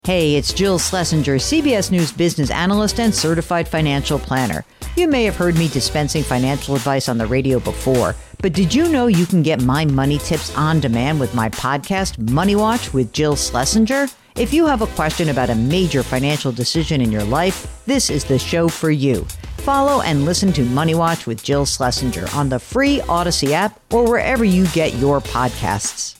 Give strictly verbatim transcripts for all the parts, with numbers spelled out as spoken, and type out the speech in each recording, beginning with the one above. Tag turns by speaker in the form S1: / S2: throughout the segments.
S1: Hey, it's Jill Schlesinger, C B S News business analyst and certified financial planner. You may have heard me dispensing financial advice on the radio before, but did you know you can get my money tips on demand with my podcast, Money Watch with Jill Schlesinger? If you have a question about a major financial decision in your life, this is the show for you. Follow and listen to Money Watch with Jill Schlesinger on the free Odyssey app or wherever you get your podcasts.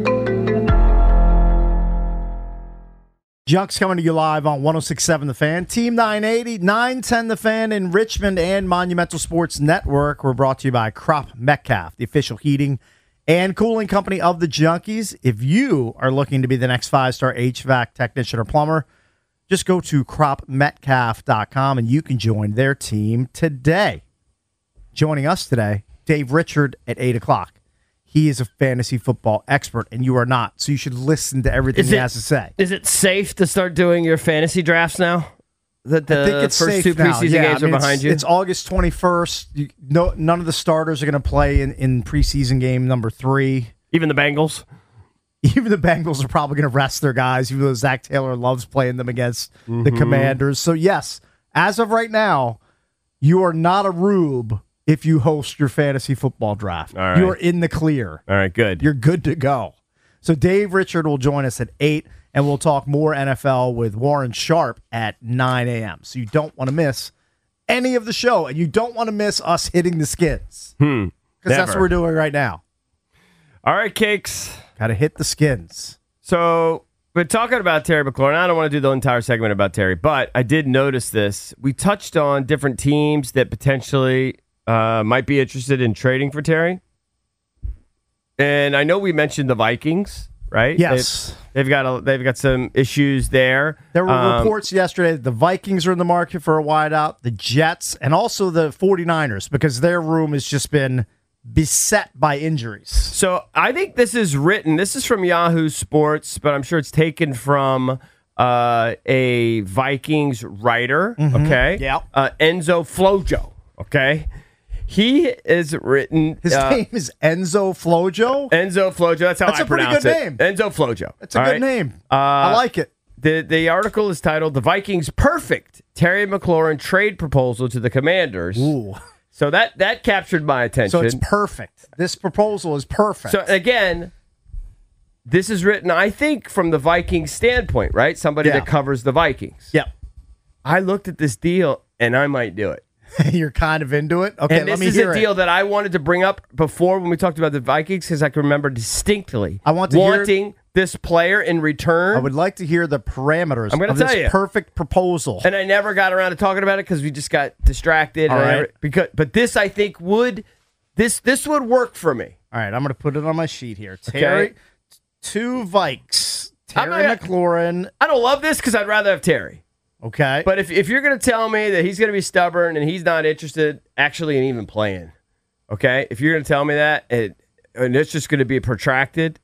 S2: Junk's coming to you live on one oh six point seven The Fan. Team nine eighty, nine ten The Fan in Richmond and Monumental Sports Network. We're brought to you by Crop Metcalf, the official heating and cooling company of the Junkies. If you are looking to be the next five-star H V A C technician or plumber, just go to crop metcalf dot com and you can join their team today. Joining us today, Dave Richard at eight o'clock. He is a fantasy football expert, and you are not, so you should listen to everything
S3: is
S2: he
S3: it,
S2: has to say.
S3: Is it safe to start doing your fantasy drafts now? That the
S2: I think it's
S3: first
S2: safe
S3: two
S2: now.
S3: preseason
S2: yeah,
S3: games
S2: I mean,
S3: are behind
S2: it's,
S3: you?
S2: It's August twenty-first. You, no, none of the starters are going to play in, in preseason game number three.
S3: Even the Bengals?
S2: Even the Bengals are probably going to rest their guys, even though Zach Taylor loves playing them against mm-hmm. the Commanders. So, yes, as of right now, you are not a rube if you host your fantasy football draft.
S3: All right.
S2: You're in the clear.
S3: All right, good.
S2: You're good to go. So Dave Richard will join us at eight, and we'll talk more N F L with Warren Sharp at nine a.m. So you don't want to miss any of the show, and you don't want to miss us hitting the skins.
S3: Hmm.
S2: Because that's what we're doing right now.
S3: All right, Cakes.
S2: Got to hit the skins.
S3: So we're talking about Terry McLaurin. I don't want to do the entire segment about Terry, but I did notice this. We touched on different teams that potentially Uh, might be interested in trading for Terry. And I know we mentioned the Vikings, right?
S2: Yes.
S3: They've, they've got a, they've got some issues there.
S2: There were
S3: um,
S2: reports yesterday that the Vikings are in the market for a wideout, the Jets, and also the 49ers, because their room has just been beset by injuries.
S3: So I think this is written, this is from Yahoo Sports, but I'm sure it's taken from uh, a Vikings writer, mm-hmm. okay?
S2: Yeah.
S3: Uh, Enzo Flojo, okay? He is written.
S2: His uh, name is Enzo Flojo.
S3: Enzo Flojo. That's how
S2: that's
S3: I
S2: That's
S3: pronounce
S2: a pretty good
S3: it.
S2: name.
S3: Enzo Flojo.
S2: That's a
S3: All
S2: good
S3: right?
S2: name.
S3: Uh,
S2: I like it.
S3: The the article is titled "The Vikings' Perfect Terry McLaurin Trade Proposal to the Commanders."
S2: Ooh.
S3: So that that captured my attention.
S2: So it's perfect. This proposal is perfect.
S3: So again, this is written, I think, from the Vikings standpoint, right? Somebody
S2: yeah.
S3: that covers the Vikings.
S2: Yep.
S3: I looked at this deal and I might do it.
S2: You're kind of into it? Okay,
S3: and
S2: let
S3: this
S2: me
S3: is
S2: hear
S3: a
S2: it.
S3: deal that I wanted to bring up before when we talked about the Vikings because I can remember distinctly
S2: I want to
S3: wanting
S2: hear,
S3: this player in return.
S2: I would like to hear the parameters
S3: I'm gonna
S2: of
S3: tell
S2: this
S3: you.
S2: perfect proposal.
S3: And I never got around to talking about it because we just got distracted.
S2: All
S3: and I
S2: right.
S3: never, because, but this, I think, would this this would work for me.
S2: All right, I'm going to put it on my sheet here. Terry,
S3: Okay.
S2: two Vikes.
S3: I'm
S2: Terry
S3: not-
S2: McLaurin.
S3: I don't love this because I'd rather have Terry.
S2: Okay.
S3: But if, if you're going to tell me that he's going to be stubborn and he's not interested actually in even playing, okay? If you're going to tell me that and, and it's just going to be protracted,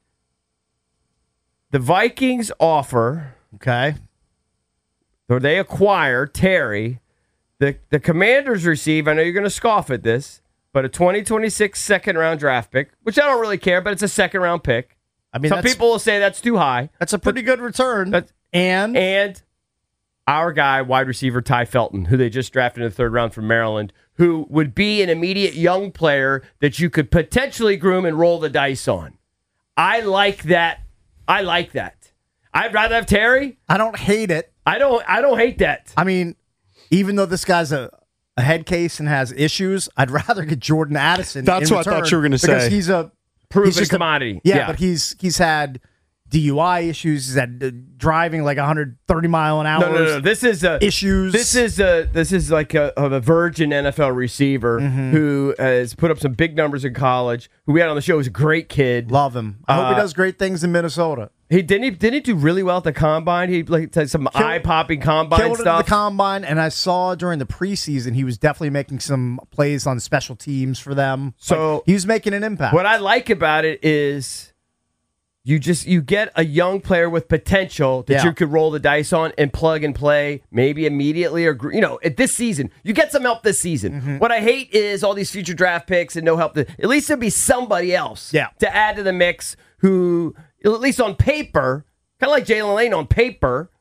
S3: the Vikings offer,
S2: okay,
S3: or they acquire Terry. The, the Commanders receive, I know you're going to scoff at this, but a twenty twenty-six second-round draft pick, which I don't really care, but it's a second-round pick.
S2: I mean,
S3: Some
S2: that's,
S3: people will say that's too high.
S2: That's a pretty good return.
S3: But,
S2: and
S3: and our guy, wide receiver Ty Felton, who they just drafted in the third round from Maryland, who would be an immediate young player that you could potentially groom and roll the dice on. I like that. I like that. I'd rather have Terry.
S2: I don't hate it.
S3: I don't. I don't hate that.
S2: I mean, even though this guy's a, a head case and has issues, I'd rather get Jordan Addison.
S4: That's
S2: in
S4: what I
S2: return
S4: thought you were going to say.
S2: Because he's a
S3: Proven
S2: he's just a-
S3: commodity.
S2: yeah,
S3: Yeah.
S2: but he's he's had D U I issues. He's had uh, driving like one hundred thirty mile an hour.
S3: No, no, no. This is a
S2: issues.
S3: This is a this is like a, of a virgin N F L receiver
S2: Mm-hmm.
S3: who has put up some big numbers in college. Who we had on the show. He's a great kid.
S2: Love him. I hope he
S3: Uh,
S2: does great things in Minnesota.
S3: He didn't. He didn't he do really well at the combine. He like had some
S2: Killed-
S3: eye popping combine
S2: Killed it
S3: stuff.
S2: at the combine, and I saw during the preseason he was definitely making some plays on special teams for them.
S3: So
S2: Like, he was making an impact.
S3: What I like about it is you just you get a young player with potential that
S2: Yeah.
S3: you could roll the dice on and plug and play maybe immediately or gr- you know at this season you get some help this season.
S2: Mm-hmm.
S3: What I hate is all these future draft picks and no help. To, at least there'd be somebody else
S2: Yeah.
S3: to add to the mix who at least on paper, kind of like Jalen Lane on paper,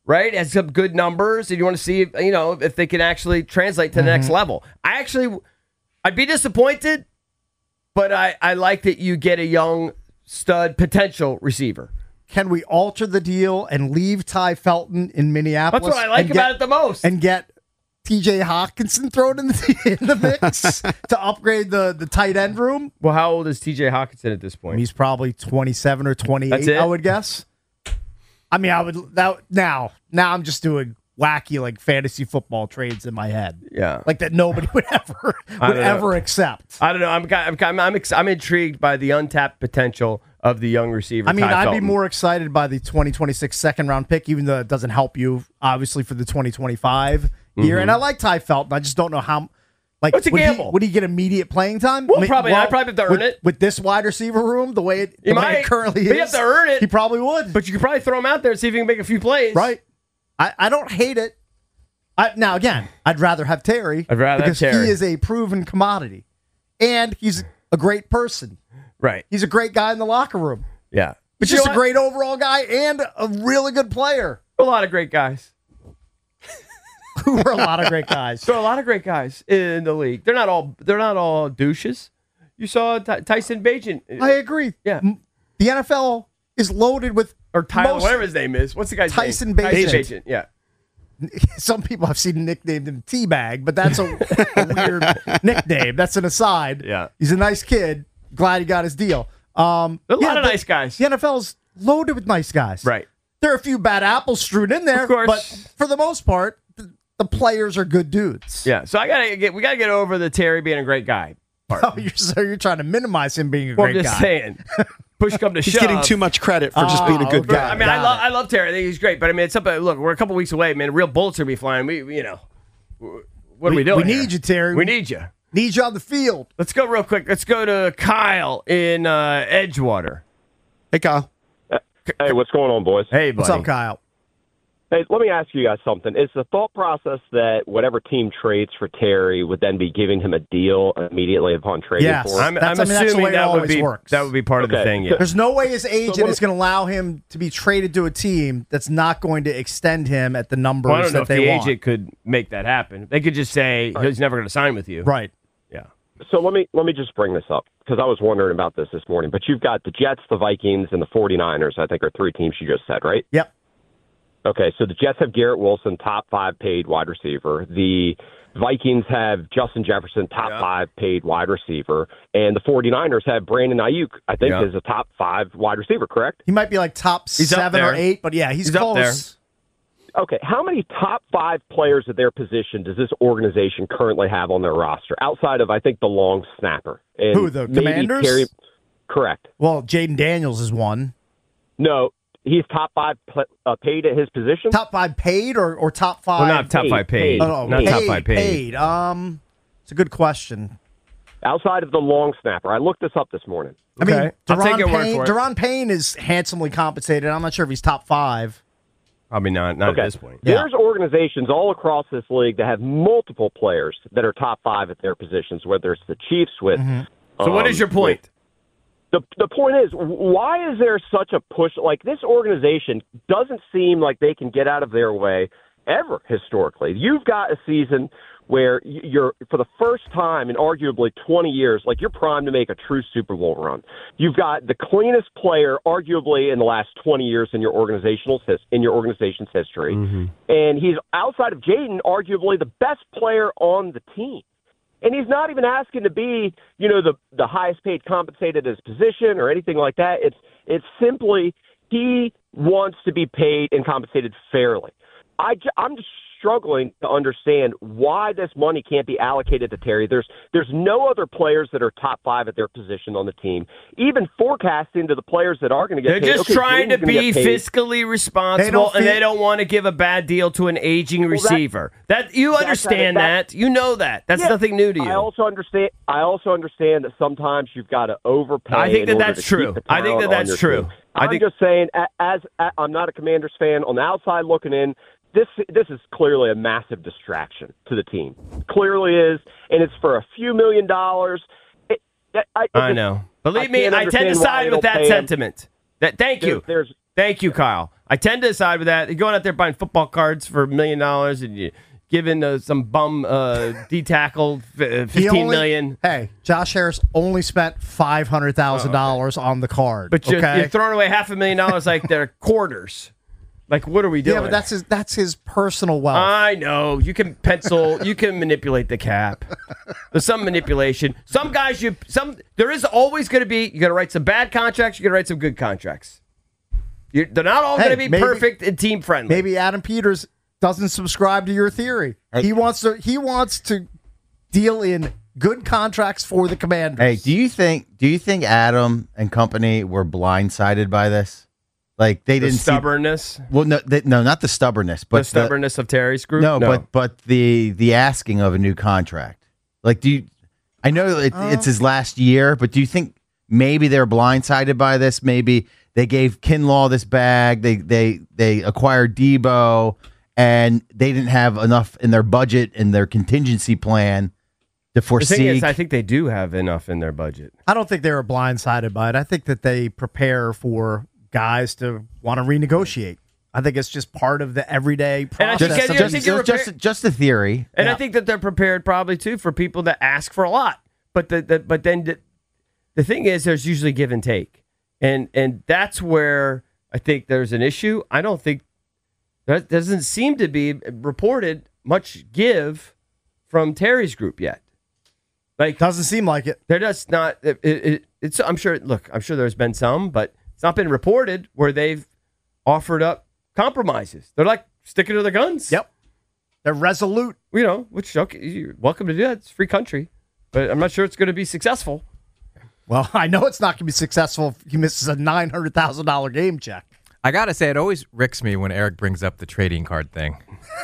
S3: right? Has some good numbers, and you want to see, you know, if they can actually translate to the mm-hmm. next level. I actually, I'd be disappointed, but I, I like that you get a young stud potential receiver.
S2: Can we alter the deal and leave Ty Felton in Minneapolis?
S3: That's what I like about get, it the most.
S2: And get T J Hawkinson thrown in the, in the mix to upgrade the, the tight end room?
S3: Well, how old is T J Hawkinson at this point?
S2: He's probably twenty-seven or twenty-eight, I would guess. I mean, I would that now. Now I'm just doing wacky like fantasy football trades in my head.
S3: Yeah,
S2: like that nobody would ever would ever accept.
S3: I don't know. I'm I'm I'm I'm, ex- I'm intrigued by the untapped potential of the young receiver.
S2: I mean,
S3: Ty
S2: I'd
S3: Felton.
S2: be more excited by the twenty twenty-six second round pick, even though it doesn't help you obviously for the twenty twenty-five mm-hmm. year. And I like Ty Felton. I just don't know how. Like,
S3: What's a
S2: would
S3: gamble?
S2: He, would he get immediate playing time?
S3: Well, probably. Well, I probably have to earn
S2: with,
S3: it
S2: with this wide receiver room, the way it, the way it currently is.
S3: You have to earn it.
S2: He probably would,
S3: but you could probably throw him out there and see if he can make a few plays.
S2: Right. I, I don't hate it. I, now again, I'd rather have Terry.
S3: I'd rather
S2: because
S3: have Terry.
S2: He is a proven commodity, and he's a great person.
S3: Right.
S2: He's a great guy in the locker room.
S3: Yeah.
S2: But just a great overall guy and a really good player.
S3: A lot of great guys.
S2: Who were a lot of great guys.
S3: There are a lot of great guys in the league. They're not all. They're not all douches. You saw Ty- Tyson Bagent.
S2: I agree.
S3: Yeah.
S2: The N F L is loaded with
S3: or Tyler, whatever his name is. What's the guy's
S2: Tyson
S3: name?
S2: Bagent.
S3: Tyson Bagent. Yeah.
S2: Some people have seen nicknamed him Teabag, but that's a, a weird nickname. That's an aside.
S3: Yeah.
S2: He's a nice kid. Glad he got his deal. Um,
S3: there are a
S2: yeah,
S3: lot of
S2: the,
S3: nice guys.
S2: The N F L's loaded with nice guys.
S3: Right.
S2: There are a few bad apples strewn in there,
S3: of course.
S2: but for the most part, the, the players are good dudes.
S3: Yeah. So I gotta get. We gotta get over the Terry being a great guy part.
S2: Oh, you're so you're trying to minimize him being a
S3: well,
S2: great
S3: I'm just
S2: guy.
S3: saying. Push come to
S4: He's
S3: shove.
S4: He's getting too much credit for just
S2: oh,
S4: being a good
S2: okay.
S4: guy.
S3: I mean, I love I love Terry. I think he's great. But I mean, it's up. Look, we're a couple weeks away, man. Real bullets are gonna be flying. We, you know, what are we,
S2: we
S3: doing?
S2: We
S3: here?
S2: need you, Terry.
S3: We need you.
S2: Need you on the field.
S3: Let's go real quick. Let's go to Kyle in uh, Edgewater.
S4: Hey, Kyle.
S5: Hey, what's going on, boys?
S3: Hey, buddy.
S2: What's up, Kyle?
S5: Hey, let me ask you guys something. Is the thought process that whatever team trades for Terry would then be giving him a deal immediately upon trading
S2: yes.
S5: for him?
S3: I'm,
S2: That's,
S3: I'm
S2: I mean, that's the
S3: assuming
S2: way it
S3: that would
S2: always
S3: be
S2: works.
S3: that would be part
S5: Okay.
S3: of the thing. Yeah.
S2: There's no way his agent
S5: So what-
S2: is going to allow him to be traded to a team that's not going to extend him at the numbers
S3: Well, I don't know
S2: that
S3: if
S2: they
S3: the
S2: want.
S3: agent could make that happen. They could just say
S5: Right.
S3: he's never going to sign with you.
S2: Right.
S3: Yeah.
S5: So let me let me just bring this up because I was wondering about this this morning. But you've got the Jets, the Vikings, and the 49ers, I think, are three teams you just said, right?
S2: Yep.
S5: Okay, so the Jets have Garrett Wilson, top five paid wide receiver. The Vikings have Justin Jefferson, top
S3: Yeah.
S5: five paid wide receiver. And the 49ers have Brandon Ayuk, I think,
S3: Yeah.
S5: is a top five wide receiver, correct?
S2: He might be like top
S3: He's up
S2: seven or
S3: there.
S2: eight, but yeah, he's,
S3: He's up
S2: close.
S5: Okay, how many top five players at their position does this organization currently have on their roster, outside of, I think, the long snapper? And
S2: Who, the
S5: maybe
S2: Commanders?
S5: Terry- Correct.
S2: Well, Jaden Daniels is one.
S5: No, he's top five pl- uh, paid at his position?
S2: Top five paid or, or top five?
S3: Well, not top
S5: paid,
S3: five paid.
S5: paid.
S2: Oh, no,
S3: not
S2: paid,
S3: top five paid.
S2: paid. Um, it's a good question.
S5: Outside of the long snapper. I looked this up this morning.
S2: I mean,
S3: Okay. I'll take
S2: Deron
S3: your word
S2: Payne,
S3: for it.
S2: Deron Payne is handsomely compensated. I'm not sure if he's top five.
S3: Probably not. Not
S5: Okay.
S3: at this point.
S2: Yeah.
S5: There's organizations all across this league that have multiple players that are top five at their positions, whether it's the Chiefs with.
S3: So what
S5: um,
S3: is your point?
S5: with- The the point is, why is there such a push? Like, this organization doesn't seem like they can get out of their way ever historically. You've got a season where you're, for the first time in arguably twenty years, like, you're primed to make a true Super Bowl run. You've got the cleanest player arguably in the last twenty years in your organizational his, in your organization's history.
S3: Mm-hmm.
S5: And he's, outside of Jaden, arguably the best player on the team. And he's not even asking to be, you know, the the highest paid compensated at his position or anything like that. It's it's simply he wants to be paid and compensated fairly. I, ju- I'm just struggling to understand why this money can't be allocated to Terry. There's there's no other players that are top five at their position on the team. Even forecasting to the players that are going to get
S3: They're
S5: paid.
S3: just
S5: okay,
S3: trying to
S5: Jaden's gonna
S3: be
S5: get paid.
S3: fiscally responsible,
S2: They don't
S3: and
S2: feel-
S3: they don't want to give a bad deal to an aging
S5: that-
S3: receiver. That you
S5: that's-
S3: understand
S5: that-
S3: that. You know that. That's
S5: Yeah,
S3: nothing new to you.
S5: I also understand. I also understand that sometimes you've got to overpay.
S3: I think
S5: in
S3: that
S5: order
S3: that's
S5: to keep
S3: true.
S5: the
S3: I think that
S5: talent on
S3: that's
S5: your
S3: true.
S5: team.
S3: I
S5: I'm
S3: think-
S5: just saying, a- as, as I'm not a Commanders fan, on the outside looking in, this this is clearly a massive distraction to the team. Clearly is, and it's for a few million dollars. It, I, I,
S3: I
S5: just-
S3: know. Believe
S5: I
S3: me,
S5: can't
S3: I tend to
S5: understand why
S3: side
S5: they
S3: with
S5: don't
S3: that
S5: pay him.
S3: sentiment. That, thank you.
S5: There's, there's
S3: Thank you, Kyle. I tend to side with that. You're going out there buying football cards for a million dollars and you giving uh, some bum uh, D-tackle f- fifteen
S2: He only-
S3: million.
S2: Hey, Josh Harris only spent five hundred thousand dollars on the card.
S3: But you're,
S2: okay?
S3: you're throwing away half a million dollars like they're quarters. Like, what are we doing?
S2: yeah, but that's his that's his personal wealth.
S3: I know. You can pencil. You can manipulate the cap. There's some manipulation. Some guys, you some. There is always going to be. You got to write some bad contracts. You got to write some good contracts. You're, they're not all
S2: Hey,
S3: going to be
S2: maybe-
S3: perfect and team friendly.
S2: Maybe Adam Peters doesn't subscribe to your theory. He wants to he wants to deal in good contracts for the Commanders.
S6: Hey, do you think do you think Adam and company were blindsided by this? Like they
S3: the
S6: didn't
S3: stubbornness.
S6: See, well, no, they, no, not the stubbornness, but
S3: the stubbornness of Terry's group.
S6: No, but but the the asking of a new contract. Like, do you? I know it,
S2: Uh,
S6: it's his last year, but do you think maybe they're blindsided by this? Maybe they gave Kinlaw this bag. They they they acquired Debo, and they didn't have enough in their budget and their contingency plan to
S3: the
S6: foresee.
S3: thing is, I think they do have enough in their budget.
S2: I don't think they were blindsided by it. I think that they prepare for guys to want to renegotiate. I think it's just part of the everyday
S3: And I
S2: process.
S3: think-
S2: of
S3: I
S6: just,
S3: think
S6: just,
S3: you're
S6: just,
S3: prepared-
S6: just a theory.
S3: And I
S2: Yeah.
S3: think that they're prepared probably too for people that ask for a lot. But the, the but then the, the thing is, there's usually give and take, and and that's where I think there's an issue. I don't think there doesn't seem to be reported much give from Terry's group yet. Like
S2: Doesn't seem like it.
S3: they're just not. It, it, it's I'm sure. Look, I'm sure there's been some, but it's not been reported where they've offered up compromises. They're like sticking to their guns.
S2: Yep. They're resolute.
S3: You know, which okay, you're welcome to do that. It's a free country, but I'm not sure it's going to be successful.
S2: Well, I know it's not going to be successful if he misses a nine hundred thousand dollars game check.
S7: I gotta say, it always ricks me when Eric brings up the trading card thing.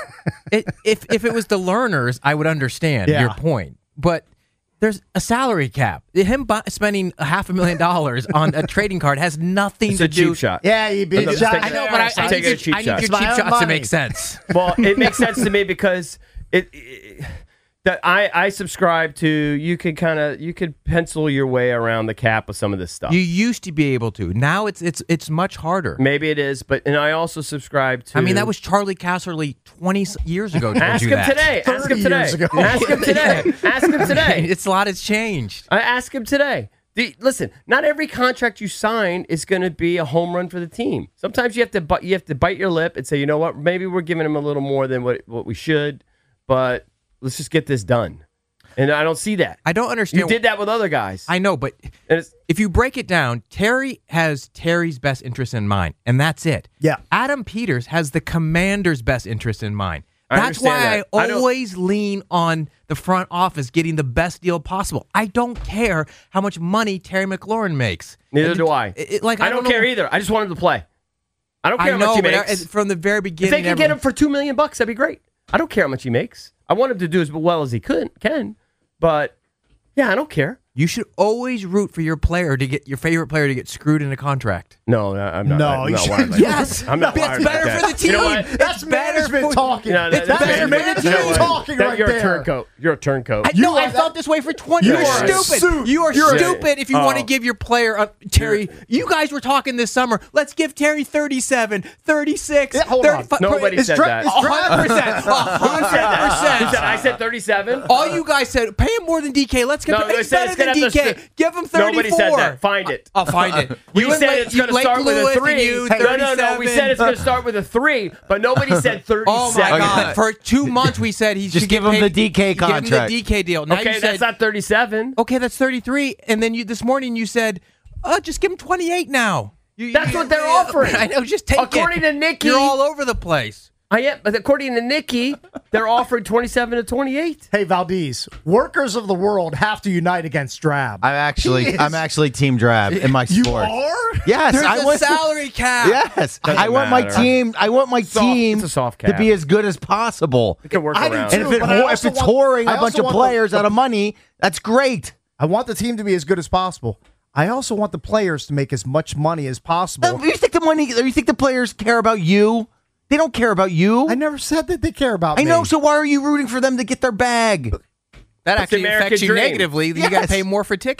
S7: it, if if it was the learners, I would understand
S2: Yeah.
S7: your point, but there's a salary cap. Him bu- spending a half a million dollars on a trading card has nothing
S3: It's
S7: to
S3: a
S7: do.
S3: cheap shot.
S2: Yeah, he beat
S3: Let's
S2: Josh
S3: take
S7: I
S3: it.
S7: know, but I, I,
S3: Take
S7: need,
S3: a cheap
S7: your, I need your
S3: shot.
S7: cheap
S2: It's my own
S7: shots
S2: money.
S7: to make sense.
S3: Well, it makes sense to me because it, it that I I subscribe to. You could kind of you could pencil your way around the cap with some of this stuff.
S7: You used to be able to. Now it's it's it's much harder.
S3: Maybe it is, but and I also subscribe to.
S7: I mean, that was Charlie Casserly twenty years ago. Told
S3: Ask
S7: you
S3: him
S7: that.
S3: today. Ask him
S2: thirty
S3: today.
S2: years ago.
S3: Ask him today. Ask him today.
S7: It's a lot has changed.
S3: I ask him today. The, listen, not every contract you sign is going to be a home run for the team. Sometimes you have to bu- you have to bite your lip and say, you know what, maybe we're giving him a little more than what what we should, but let's just get this done. And I don't see that.
S7: I don't understand.
S3: You did that with other guys.
S7: I know, but
S3: And it's,
S7: if you break it down, Terry has Terry's best interest in mind, and that's it.
S2: Yeah.
S7: Adam Peters has the Commander's best interest in mind.
S3: I
S7: That's why
S3: understand that.
S7: I
S3: I don't-
S7: always lean on the front office getting the best deal possible. I don't care how much money Terry McLaurin makes.
S3: neither
S7: It-
S3: do I.
S7: it- it- like
S3: I, don't,
S7: know-
S3: care either. I just want him to play. I don't care
S7: I
S3: how
S7: know,
S3: much he
S7: but
S3: makes.
S7: I- from the very
S3: If
S7: beginning,
S3: they can get
S7: everyone-
S3: him for two million bucks, that'd be great. I don't care how much he makes. I want him to do as well as he could can, but yeah, I don't care.
S7: you should always root for your player to get your favorite player to get screwed in a contract.
S3: No, I'm not.
S2: No,
S3: I'm
S2: you
S3: not
S2: should-
S3: wired like
S7: Yes,
S3: that. I'm not
S7: it's
S3: wired
S7: better
S3: like
S7: for
S3: that.
S7: the team.
S3: You know what?
S7: It's
S2: That's
S7: better
S2: management
S7: for-
S2: talking.
S3: No,
S2: It's
S3: that's
S2: better
S3: man-
S2: management
S3: you know what?
S2: talking
S3: That-
S2: right
S3: You're
S2: there.
S3: a turncoat. You're a turncoat.
S7: I,
S2: You
S7: no,
S2: are-
S7: I felt this way for twenty
S2: You
S7: years.
S2: are a
S7: Stupid.
S2: suit.
S7: You are
S2: You're a-
S7: stupid if you want to
S3: Oh.
S7: give your player uh, Terry. You guys were talking this summer. Let's give Terry thirty-seven, thirty-six,
S2: Yeah, hold on.
S7: thirty-five.
S3: Nobody
S2: It's
S3: said
S2: dra-
S3: that.
S2: it's
S7: one hundred percent.
S3: Who said
S7: one hundred
S3: that? Who
S7: percent.
S3: said I said thirty-seven?
S7: All you guys said, pay him more than D K. Let's
S3: No,
S7: compare.
S3: they
S7: It's
S3: said
S7: better
S3: it's gonna
S7: than
S3: have
S7: D
S3: to
S7: K.
S3: st-
S7: Give him thirty-four.
S3: Nobody said that. Find it.
S7: I'll find it.
S3: We
S7: You and
S3: said
S7: Lake-
S3: it's going to
S7: Lake
S3: start with a
S7: Lewis and
S3: three.
S7: you,
S3: no, no, no. We said it's going to
S7: thirty-seven.
S3: start with a three, but nobody said thirty-seven.
S7: Oh my God! For two months, we said he
S6: Just
S7: should
S6: give
S7: get
S6: him the
S7: paid-
S6: D K
S7: Give him
S6: contract.
S7: the D K deal. Now
S3: Okay,
S7: you
S3: that's
S7: said,
S3: not thirty-seven.
S7: okay, that's thirty-three. And then you this morning you said, "Oh, just give him twenty-eight now." You,
S3: That's
S7: you-
S3: what they're offering.
S7: I know. Just take it.
S3: According to Nikki-
S7: you're all over the place.
S3: I am, but according to Nikki, they're offering twenty-seven to twenty-eight.
S2: Hey, Valdez, workers of the world have to unite against Drab.
S6: I'm actually
S2: He is-
S6: I'm actually Team Drab in my
S2: You
S6: sport.
S2: are?
S6: Yes,
S7: There's
S6: I
S7: a
S6: want
S7: salary cap.
S6: Yes,
S3: Doesn't
S6: I want my
S3: matter.
S6: team. I want my
S3: Soft-
S6: team
S3: it's a soft
S6: to
S3: cap.
S6: be as good as possible.
S3: You can work
S2: I do
S3: around
S2: too.
S6: And if, it,
S2: but I
S6: whore- if
S2: also
S6: it's
S2: want-
S6: whoring
S2: I
S6: a bunch
S2: also
S6: of
S2: want the-
S6: players
S2: the-
S6: out of money, that's great.
S2: I want the team to be as good as possible. I also want the players to make as much money as possible.
S6: You think the money? You think the players care about you? They don't care about you.
S2: I never said that they care about
S6: I
S2: me.
S6: know. So why are you rooting for them to get their bag?
S7: That
S3: It's the
S7: actually
S3: American
S7: affects you
S3: dream.
S7: negatively. You got to
S6: Yes.
S7: pay more for tickets.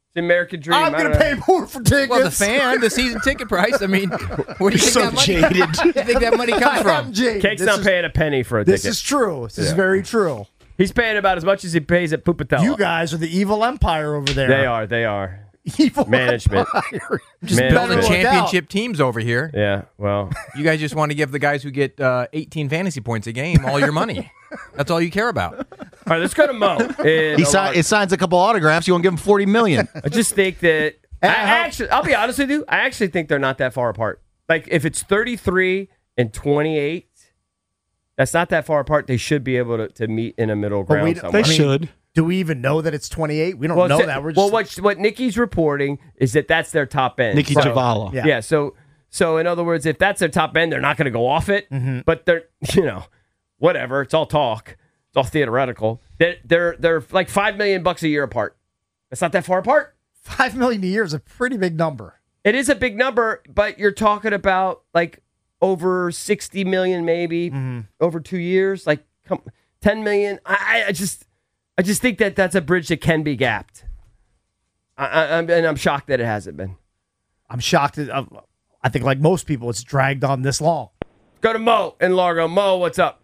S3: the American dream.
S2: I'm
S3: I
S2: going
S3: don't
S2: to
S3: know.
S2: pay more for tickets.
S7: Well, the fan, the season ticket price. I mean, where do you think
S4: so
S7: that money?
S4: jaded.
S7: Where do you think that money comes
S2: I am
S7: from?
S2: jaded.
S3: Cake's
S2: This
S3: not
S2: is-
S3: paying a penny for a
S2: This
S3: ticket.
S2: is true. This is
S3: Yeah.
S2: very true.
S3: He's paying about as much as he pays at Pupatella.
S2: You guys are the evil empire over there.
S3: They are. They are.
S2: Evil
S3: Management.
S2: empire.
S7: Just
S3: Man,
S7: building
S3: no doubt.
S7: championship teams over here.
S3: Yeah. Well,
S7: You guys just want to give the guys who get uh, eighteen fantasy points a game all your money. That's all you care about.
S3: all right. Let's go to Mo. In
S6: He,
S3: a
S6: si-
S3: lot-
S6: he signs a couple autographs. You want to give him forty million?
S3: I just think that I
S2: Uh, how-
S3: actually, I'll be honest with you. I actually think they're not that far apart. Like if it's thirty-three and twenty-eight, that's not that far apart. They should be able to, to meet in a middle
S2: But
S3: ground
S2: we-
S3: somewhere.
S4: They
S2: I mean,
S4: should.
S2: Do we even know that it's twenty-eight? We don't
S3: well,
S2: know
S3: it's-
S2: that. We're just
S3: well, what what Nikki's reporting is that that's their top end.
S4: Nikki
S3: So-
S4: Javala.
S2: Yeah.
S3: Yeah. So so in other words, if that's their top end, they're not going to go off it.
S2: Mm-hmm.
S3: But they're you know whatever. It's all talk. It's all theoretical. They're they're they're like five million bucks a year apart. That's not that far apart.
S2: five million a year is a pretty big number.
S3: It is a big number, but you're talking about like over sixty million, maybe
S2: Mm-hmm.
S3: over two years, like come, ten million. I, I just, I just think that that's a bridge that can be gapped. I, I, I'm, and I'm shocked that it hasn't been.
S2: I'm shocked. That, uh, I think, like most people, it's dragged on this long.
S3: Go to Mo in Largo. Mo, what's up?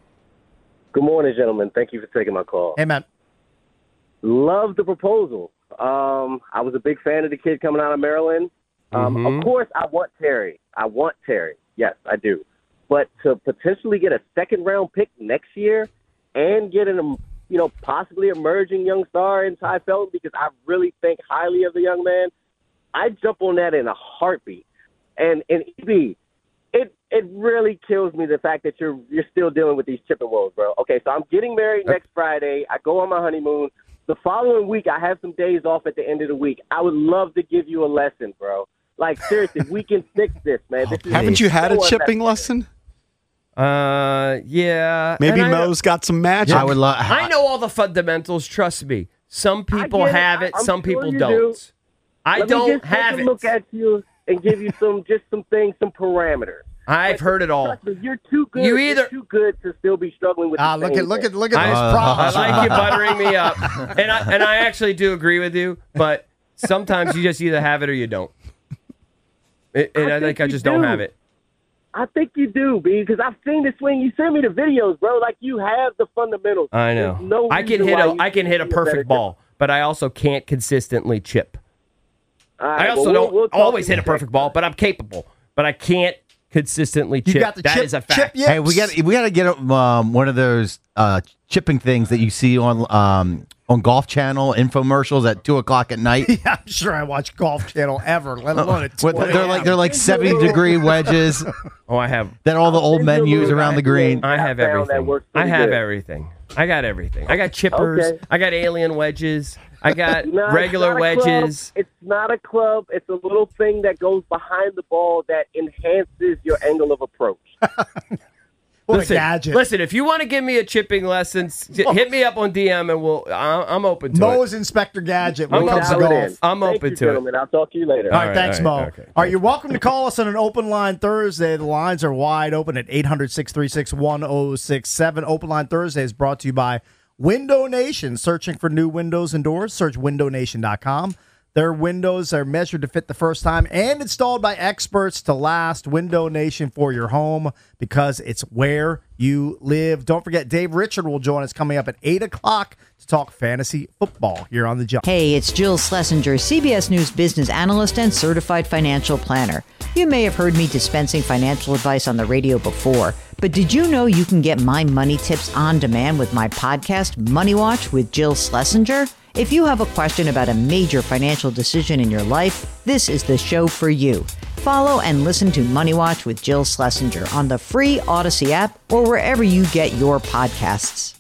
S5: Good morning, gentlemen. Thank you for taking my call.
S2: Hey, man.
S5: Love the proposal. Um, I was a big fan of the kid coming out of Maryland. Um,
S3: Mhm.
S5: Of course, I want Terry. I want Terry. Yes, I do. But to potentially get a second round pick next year and get an, um, you know, possibly emerging young star in Ty Felton, because I really think highly of the young man, I'd jump on that in a heartbeat. And and E B, it it really kills me the fact that you're you're still dealing with these chipping woes, bro. Okay, so I'm getting married next Friday. I go on my honeymoon. The following week, I have some days off at the end of the week. I would love to give you a lesson, bro. Like, seriously, we can fix this, man. This is
S4: Haven't you had a
S5: so
S4: chipping
S5: unnecessary.
S4: lesson?
S3: Uh, yeah.
S4: Maybe
S3: And I know-
S4: Mo's got some magic.
S6: I would love.
S3: I know all the fundamentals. Trust me. Some people
S5: get it.
S3: have it.
S5: I'm
S3: Some
S5: sure
S3: people
S5: you
S3: don't.
S5: do.
S3: I
S5: Let
S3: don't
S5: me just
S3: have
S5: take a
S3: it.
S5: look at you and give you some just some things, some parameters.
S3: I've heard it all.
S5: Trust me, you're too good.
S3: You
S5: You're
S3: either-
S5: too good to still be struggling with.
S2: Ah,
S5: the
S2: look
S5: same
S2: at look
S5: thing.
S2: at look at
S3: I,
S2: those
S3: I
S2: problems.
S3: like you buttering me up, and I and I actually do agree with you. But sometimes you just either have it or you don't. It, and I,
S5: I
S3: think
S5: think
S3: I
S5: you
S3: just don't
S5: do.
S3: have it.
S5: I think you do, B, because I've seen this when you send me the videos, bro. Like, you have the fundamentals.
S3: I know.
S5: There's no
S3: I can
S5: reason
S3: hit
S5: why
S3: a
S5: you
S3: I can hit a
S5: can't be better
S3: perfect ball, but I also can't consistently chip.
S5: All right,
S3: I
S5: well,
S3: also
S5: we'll-
S3: don't
S5: we'll talk
S3: always hit a
S5: next
S3: perfect ball, but I'm capable. But I can't consistently
S2: You
S3: chip.
S2: got the
S3: That
S2: chip,
S3: is a
S2: chip
S3: fact.
S2: yips.
S6: Hey, we got we got to get um, one of those uh, chipping things that you see on um, on Golf Channel infomercials at two o'clock at night.
S2: Yeah, I'm sure I watch Golf Channel ever, let alone at
S6: What-
S2: twenty.
S6: they're like they're like seventy degree wedges
S3: Oh, I have
S6: that all the old
S5: send
S6: men
S5: you a
S6: use
S5: little
S6: around the green.
S3: I have
S5: I found that
S3: everything.
S5: works
S3: I
S5: pretty
S3: have
S5: good.
S3: everything. I got everything. I got chippers.
S5: Okay.
S3: I got alien wedges. I got
S5: No, it's
S3: regular
S5: not a club.
S3: wedges.
S5: It's not a club. It's a little thing that goes behind the ball that enhances your angle of approach.
S2: What
S3: Listen,
S2: a gadget.
S3: listen. If you want to give me a chipping lesson, s- hit me up on D M and we'll. I- I'm open to
S2: Mo
S3: it.
S2: is Inspector Gadget when
S3: I'm
S2: it comes to
S3: up-
S5: Dial it
S2: golf.
S5: in.
S3: I'm
S5: Thank
S3: open
S5: you,
S3: to it.
S5: gentlemen. I'll talk to you later.
S2: All right,
S3: All right,
S2: thanks,
S3: all
S2: Mo.
S3: right, okay,
S2: all right, you're welcome to call us on an open line Thursday. The lines are wide open at eight hundred, six three six, one oh six seven. Open Line Thursday is brought to you by Window Nation. Searching for new windows and doors, search window nation dot com. Their windows are measured to fit the first time and installed by experts to last. Window Nation for your home, because it's where you live. Don't forget, Dave Richard will join us coming up at eight o'clock to talk fantasy football here on The Jump.
S1: Hey, it's Jill Schlesinger, C B S News business analyst and certified financial planner. You may have heard me dispensing financial advice on the radio before, but did you know you can get my money tips on demand with my podcast, Money Watch with Jill Schlesinger? If you have a question about a major financial decision in your life, this is the show for you. Follow and listen to Money Watch with Jill Schlesinger on the free Odyssey app or wherever you get your podcasts.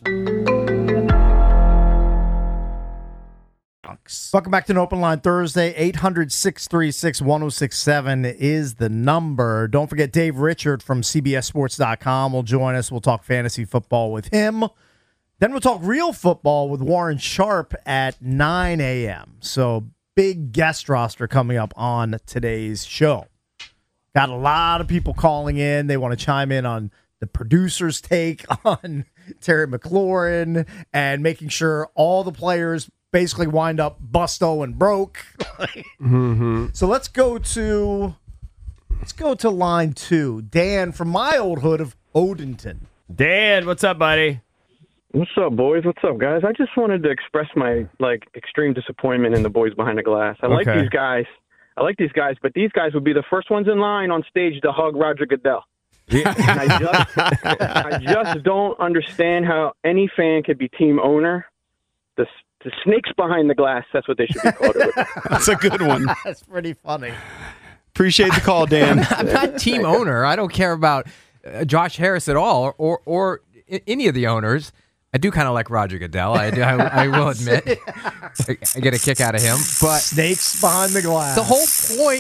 S2: Welcome back to an Open Line Thursday. eight hundred, six three six, one oh six seven is the number. Don't forget, Dave Richard from C B S Sports dot com will join us. We'll talk fantasy football with him. Then we'll talk real football with Warren Sharp at nine a.m. So big guest roster coming up on today's show. Got a lot of people calling in. They want to chime in on the producer's take on Terry McLaurin and making sure all the players basically wind up busto and broke.
S3: Mm-hmm.
S2: So let's go to let's go to line two. Dan from my old hood of Odenton.
S3: Dan, what's up, buddy?
S8: What's up, boys? What's up, guys? I just wanted to express my like extreme disappointment in the boys behind the glass. I like
S3: Okay.
S8: these guys. I like these guys, but these guys would be the first ones in line on stage to hug Roger Goodell. And I just, I just don't understand how any fan could be team owner. The the snakes behind the glass. That's what they should be called.
S4: That's a good one.
S2: That's pretty funny.
S4: Appreciate the call, Dan.
S7: I'm not team owner. I don't care about uh, Josh Harris at all, or or, or I- any of the owners. I do kind of like Roger Goodell. I, do, I, I will admit. I, I get a kick out of him. But
S2: Snakes behind the glass.
S7: the whole point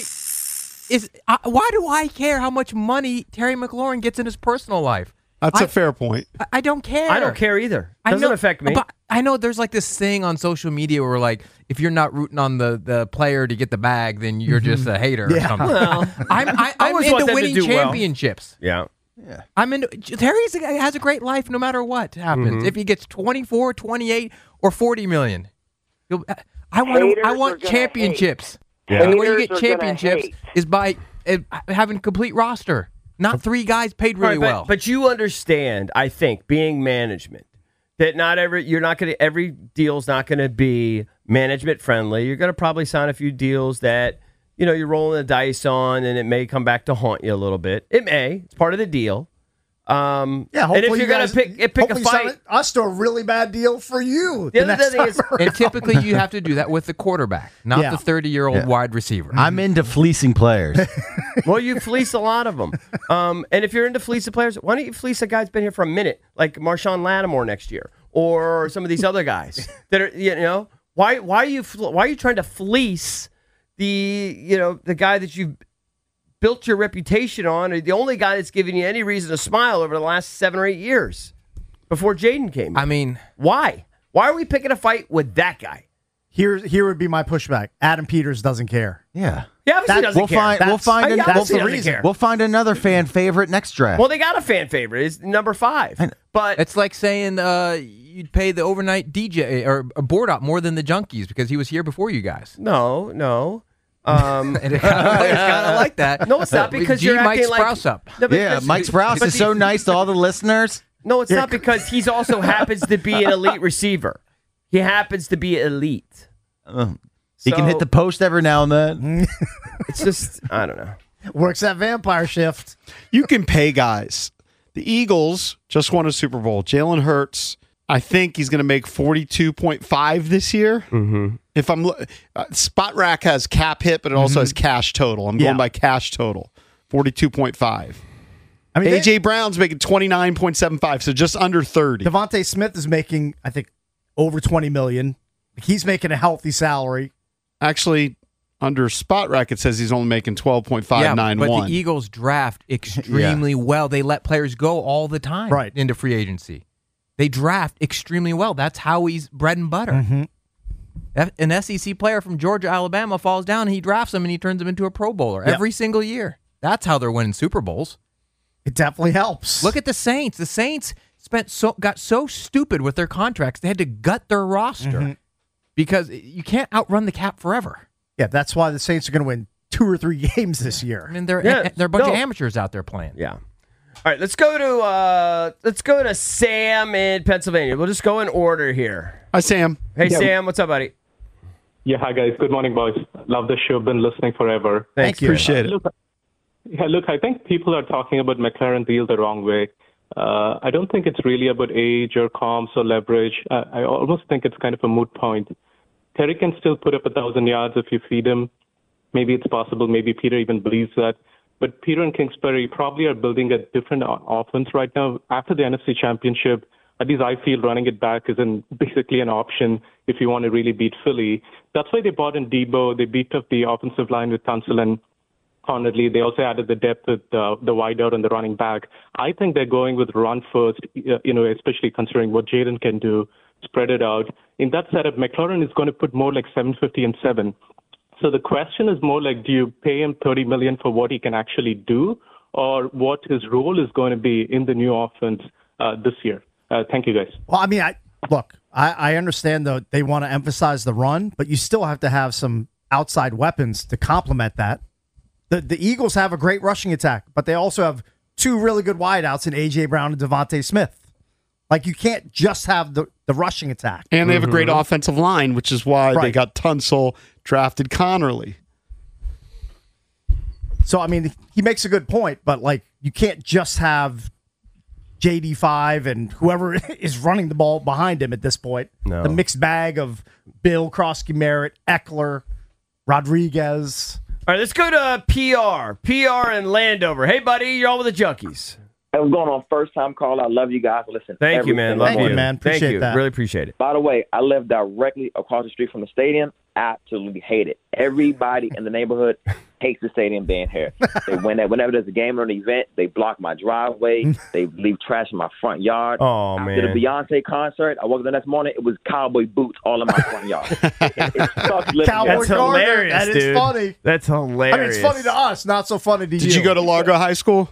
S7: is, uh, why do I care how much money Terry McLaurin gets in his personal life?
S4: That's
S7: I-
S4: a fair point.
S7: I, I don't care.
S3: I don't care either.
S7: I
S3: Doesn't
S7: know-
S3: affect me.
S7: But I know there's like this thing on social media where like if you're not rooting on the, the player to get the bag, then you're just a hater or
S2: Yeah.
S7: something.
S3: Well,
S7: I'm, I,
S3: I
S7: I'm
S3: always want
S7: into
S3: them to
S7: winning
S3: do well.
S7: championships.
S3: yeah.
S7: I'm into Terry's a guy who has a great life no matter what happens.
S3: Mm-hmm.
S7: If he gets twenty-four, twenty-eight, or forty million, he'll, I want
S5: Haters
S7: I
S5: are
S7: want
S5: gonna
S7: championships.
S3: Yeah.
S7: And the way you
S5: Haters
S7: get
S5: are gonna
S7: championships
S5: hate.
S7: is by uh, having a complete roster, not three guys paid really
S3: All right, but,
S7: well.
S3: But you understand, I think, being management, that not every you're not going to every deal's not going to be management friendly. You're going to probably sign a few deals that you know you're rolling the dice on, and it may come back to haunt you a little bit. It may. It's part of the deal. Um,
S2: Yeah,
S3: and
S2: hopefully
S3: if you're
S2: you
S3: going
S2: guys-
S3: to pick pick a
S2: hopefully sign
S3: fight,
S2: it- us to a really bad deal for you.
S3: The
S2: the
S3: other
S2: next
S3: thing is-
S2: time around.
S7: And typically you have to do that with the quarterback, not
S2: Yeah.
S7: the thirty-year-old
S6: Yeah.
S7: wide receiver.
S6: I'm into fleecing players.
S3: well, you fleece a lot of them. Um, and if you're into fleece of players, why don't you fleece a guy who's been here for a minute, like Marshawn Lattimore next year, or some of these other guys that are, you know, why why are you fl- why are you trying to fleece the you know the guy that you've built your reputation on, or the only guy that's given you any reason to smile over the last seven or eight years before Jaden came in?
S7: I mean,
S3: Why? Why are we picking a fight with that guy?
S2: Here, here would be my pushback. Adam Peters doesn't care.
S6: Yeah.
S3: He obviously
S2: That-
S3: doesn't
S6: We'll
S3: care.
S6: find we'll
S2: That's-
S6: find
S3: I
S6: an,
S3: obviously
S6: we'll,
S3: doesn't care.
S6: we'll find another fan favorite next draft.
S3: Well, they got a fan favorite. It's number five. But
S7: it's like saying uh, you'd pay the overnight D J or a board op more than the Junkies because he was here before you guys.
S3: no, no. Um,
S7: And it kind of, it's kind of like that.
S3: No, it's not
S7: Uh,
S3: because
S7: G
S3: you're
S7: Mike
S3: acting like
S7: Sprouse up.
S3: No, but
S6: yeah,
S3: because-
S6: Mike Sprouse
S3: but
S6: is so
S3: the-
S6: nice to all the listeners.
S3: No, it's not because he's also happens to be an elite receiver. He happens to be elite.
S6: He can
S3: So-
S6: hit the post every now and then.
S3: It's just I don't know.
S2: Works that vampire shift.
S4: You can pay guys. The Eagles just won a Super Bowl. Jalen Hurts, I think he's going to make forty-two point five this year. Mm-hmm. If I'm lo- uh, Spot Rack has cap hit, but it also has cash total. I'm
S2: Yeah.
S4: going by cash total, forty-two point five.
S2: I mean,
S4: A J Brown's making twenty-nine point seven five, so just under thirty.
S2: Devontae Smith is making, I think, over twenty million. He's making a healthy salary.
S4: Actually, under Spot Rack, it says he's only making twelve point five nine
S7: but
S4: one.
S7: the Eagles draft extremely well. They let players go all the time
S2: Right.
S7: into free agency. They draft extremely well. That's how he's bread and butter.
S2: Mm-hmm.
S7: F- An S E C player from Georgia, Alabama falls down, and he drafts him, and he turns him into a Pro Bowler
S2: Yeah.
S7: every single year. That's how they're winning Super Bowls.
S2: It definitely helps.
S7: Look at the Saints. The Saints spent so got so stupid with their contracts, they had to gut their roster
S2: Mm-hmm.
S7: because you can't outrun the cap forever.
S2: Yeah, that's why the Saints are going to win two or three games this year.
S7: I mean, they're
S3: Yeah,
S7: they're a bunch
S3: no.
S7: of amateurs out there playing.
S3: Yeah. All right, let's go to uh, let's go to Sam in Pennsylvania. We'll just go in order here.
S4: Hi, Sam.
S3: Hey,
S8: Yeah.
S3: Sam, what's up, buddy?
S8: Yeah, hi guys. Good morning, boys. Love the show. Been listening forever.
S3: Thanks.
S2: you.
S4: Appreciate it.
S8: Look, yeah, look, I think people are talking about McLaren deal the wrong way. Uh, I don't think it's really about age or comps or leverage. Uh, I almost think it's kind of a moot point. Terry can still put up a thousand yards if you feed him. Maybe it's possible. Maybe Peter even believes that. But Peter and Kingsbury probably are building a different o- offense right now. After the N F C Championship, at least I feel running it back is an, basically an option if you want to really beat Philly. That's why they bought in Debo. They beefed up the offensive line with Tunsil and Connerly. They also added the depth with uh, the wideout and the running back. I think they're going with run first, uh, you know, especially considering what Jaden can do, spread it out. In that setup, McLaurin is going to put more like seven fifty and seven. So the question is more like, do you pay him thirty million dollars for what he can actually do, or what his role is going to be in the new offense uh, this year? Uh, thank you, guys.
S2: Well, I mean, I, look, I, I understand though they want to emphasize the run, but you still have to have some outside weapons to complement that. The the Eagles have a great rushing attack, but they also have two really good wideouts in A J. Brown and Devontae Smith. Like, you can't just have the, the rushing attack.
S4: And they have a great offensive line, which is why
S2: Right.
S4: they got Tunsil, drafted Connerly.
S2: So, I mean, he makes a good point, but, like, you can't just have J D five and whoever is running the ball behind him at this point.
S3: No.
S2: The mixed bag of Bill, Krosky-Merritt, Eckler, Rodriguez.
S3: All right, let's go to P R. P R and Landover. Hey, buddy, you're on with the Junkies.
S9: Hey, what's going on? First time call. I love you guys. Listen.
S3: Thank
S9: every
S3: you, man.
S9: single
S3: Love
S2: Thank
S3: you,
S2: you, man.
S3: Thank
S2: Appreciate
S3: you.
S2: that.
S3: Really appreciate it.
S9: By the way, I live directly across the street from the stadium. Absolutely hate it. Everybody in the neighborhood hates the stadium being here. They when they, whenever there's a game or an event, they block my driveway. They leave trash in my front yard.
S3: Oh,
S9: After
S3: man.
S9: the Beyonce concert, I woke up the next morning. It was cowboy boots all in my front yard. it, it sucks living
S2: Cowboy
S9: here.
S3: That's
S2: Gardner,
S3: hilarious,
S2: that is
S3: dude.
S2: funny.
S3: That's hilarious.
S2: I mean, it's funny to us, not so funny to you.
S4: Did you go to Largo High School?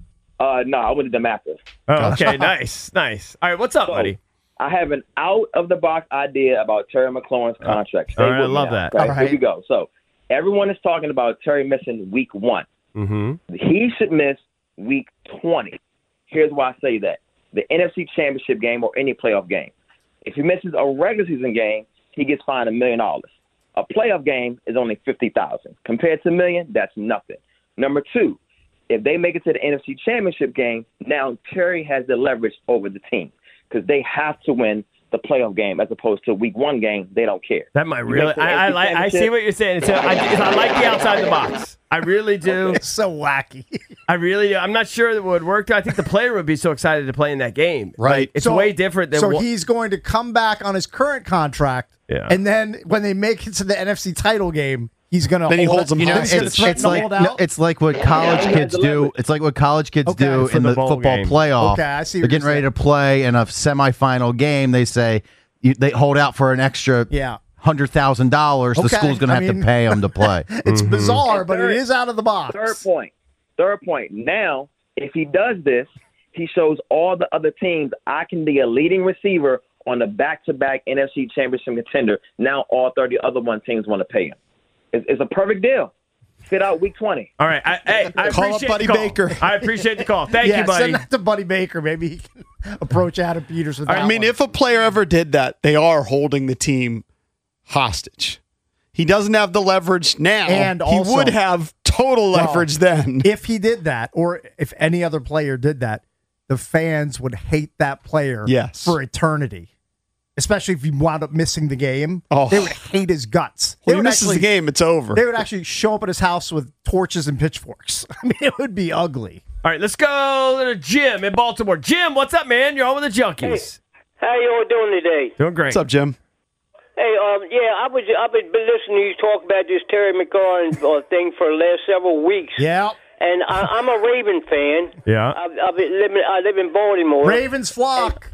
S9: Uh, no, I went to Damascus.
S3: Oh, okay, nice, nice. All right, what's up,
S9: So,
S3: buddy?
S9: I have an out-of-the-box idea about Terry McLaurin's contract. Stay
S3: all right,
S9: with
S3: I
S9: me
S3: love
S9: now,
S3: that.
S9: okay?
S2: All right.
S9: Here we go. So everyone is talking about Terry missing week one.
S3: Mm-hmm.
S9: He should miss week twenty. Here's why I say that. The N F C Championship game or any playoff game. If he misses a regular season game, he gets fined a million dollars. A playoff game is only fifty thousand dollars. Compared to a million, that's nothing. Number two, if they make it to the N F C Championship game, now Terry has the leverage over the team because they have to win the playoff game as opposed to a week one game. They don't care.
S3: That might
S9: You
S3: really.
S9: make the
S3: I, I
S9: N F C
S3: like. I see
S9: Championship,
S3: what you're saying. It's a, I, it's- I like the outside the box. I really do.
S2: It's so wacky.
S3: I really do. I'm not sure that would work. I think the player would be so excited to play in that game.
S4: Right.
S3: Like, it's
S2: So-
S3: way different than.
S2: So
S3: what,
S2: he's going to come back on his current contract,
S3: Yeah.
S2: and then when they make it to the N F C title game, he's going to
S4: Then he
S2: hold
S4: holds
S2: it-
S4: them
S2: you know,
S4: hostage.
S2: he's gonna
S6: It's,
S2: threaten
S6: it's
S2: to
S6: like
S2: hold
S6: no,
S2: out.
S6: it's like what college
S9: Yeah,
S6: kids
S9: the
S6: do.
S9: leverage.
S6: It's like what college kids
S2: Okay.
S6: do
S3: For
S6: in
S3: the
S6: the,
S3: bowl
S6: football
S3: game.
S6: playoff.
S2: Okay, I see what
S6: They're getting
S2: you're
S6: ready
S2: saying.
S6: to play in a semifinal game. They say you, they hold out for an extra
S2: Yeah.
S6: hundred thousand dollars. The
S2: Okay,
S6: school's going to
S2: I
S6: have
S2: mean-
S6: to pay them to play.
S2: It's bizarre,
S9: And
S2: but
S9: third-
S2: it is out of the box.
S9: Third point. Third point. Now, if he does this, he shows all the other teams I can be a leading receiver on the back-to-back N F C Championship contender. Now all thirty other one teams want to pay him. It's, it's a perfect deal. Sit out week twenty.
S3: All right. I, hey, I
S4: Call up
S3: appreciate
S4: Buddy
S3: the call.
S4: Baker.
S3: I appreciate the call. Thank
S2: yeah,
S3: you, buddy.
S2: send that to Buddy Baker. Maybe he can approach Adam Peters with that
S4: I mean,
S2: one.
S4: if a player ever did that, they are holding the team hostage. He doesn't have the leverage now.
S2: And
S4: he
S2: also-
S4: would have total
S2: Well,
S4: leverage then.
S2: if he did that, or if any other player did that, the fans would hate that player
S4: Yes.
S2: for eternity. Especially if he wound up missing the game.
S4: Oh.
S2: They would hate his guts. They
S4: When he
S2: would
S4: misses
S2: actually,
S4: the game, it's over.
S2: They would actually show up at his house with torches and pitchforks. I mean, it would be ugly.
S3: All right, let's go to Jim in Baltimore. Jim, what's up, man? You're on with the Junkies.
S10: How you all doing today?
S3: Doing great.
S4: What's up, Jim?
S10: Hey, um, yeah, I was I've been been listening to you talk about this Terry McLaurin uh, thing for the last several weeks.
S2: Yeah.
S10: And I, I'm a Raven fan.
S3: Yeah.
S10: I've, I've been living I live in Baltimore.
S2: Ravens flock.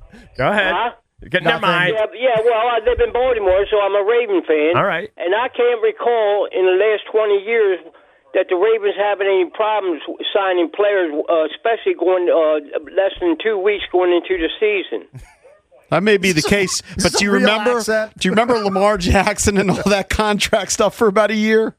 S3: Go ahead.
S10: Huh?
S3: Get- Never
S2: Nothing.
S3: mind.
S10: Yeah, yeah. Well, I live in Baltimore, so I'm a Raven fan.
S3: All right.
S10: And I can't recall in the last twenty years that the Ravens having any problems signing players, uh, especially going uh, less than two weeks going into the season.
S4: That may be the case, but
S2: This is
S4: do you
S2: a real
S4: remember?
S2: accent.
S4: Do you remember Lamar Jackson and all that contract stuff for about a year?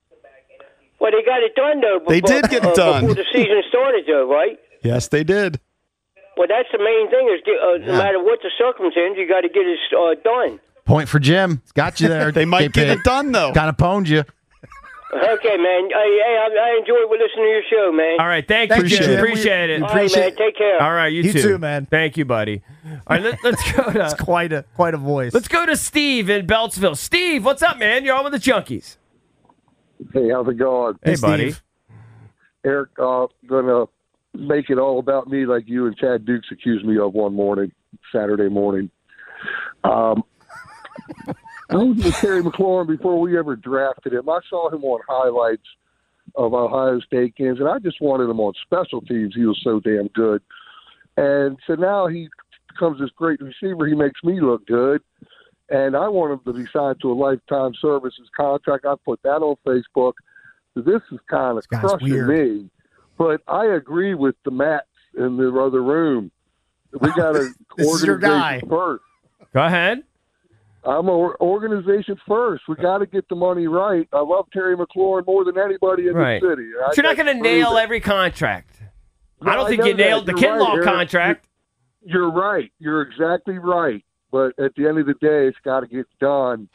S10: Well, they got it done though. Before,
S4: They did get it
S10: uh,
S4: done.
S10: before the season started, though, right?
S4: Yes, they did.
S10: Well, that's the main thing. Is get, uh, no matter what the circumstance, you got to get it uh, done.
S6: Point for Jim. Got you there.
S4: They might get it done though.
S6: Kind of pwned you.
S10: Okay, man. Hey, hey, I, I enjoy listening to your show, man.
S3: All right, thank,
S2: Thank
S3: you,
S2: you,
S3: Jim.
S2: Jim.
S3: Appreciate it.
S2: We-
S10: All right, man. Take care.
S3: All right, you,
S2: You
S3: too.
S2: too, man.
S3: Thank you, buddy. All right, let, let's go to
S2: It's quite a quite a voice.
S3: let's go to Steve in Beltsville. Steve, what's up, man? You're on with the Junkies.
S11: Hey, how's it going?
S3: Hey, buddy.
S2: Steve.
S11: Eric, uh, gonna make it all about me like you and Chad Dukes accused me of one morning, Saturday morning. Um, I was with Terry McLaurin before we ever drafted him. I saw him on highlights of Ohio State games, and I just wanted him on special teams. He was so damn good. And so now he becomes this great receiver. He makes me look good. And I want him to be signed to a lifetime services contract. I put that on Facebook. So this is kind of
S2: guy's
S11: crushing
S2: weird.
S11: me. But I agree with the Mats in the other room. We got to
S2: This is your guy.
S11: organize first.
S3: Go ahead.
S11: I'm a organization first. We got to get the money right. I love Terry McLaurin more than anybody in
S3: Right.
S11: the city.
S3: But you're not going to nail every contract.
S11: No,
S3: I don't
S11: I
S3: think
S11: know
S3: you nailed
S11: that.
S3: the
S11: You're
S3: Kinlaw
S11: right, Eric.
S3: contract.
S11: You're, you're right. You're exactly right. But at the end of the day, it's got to get done.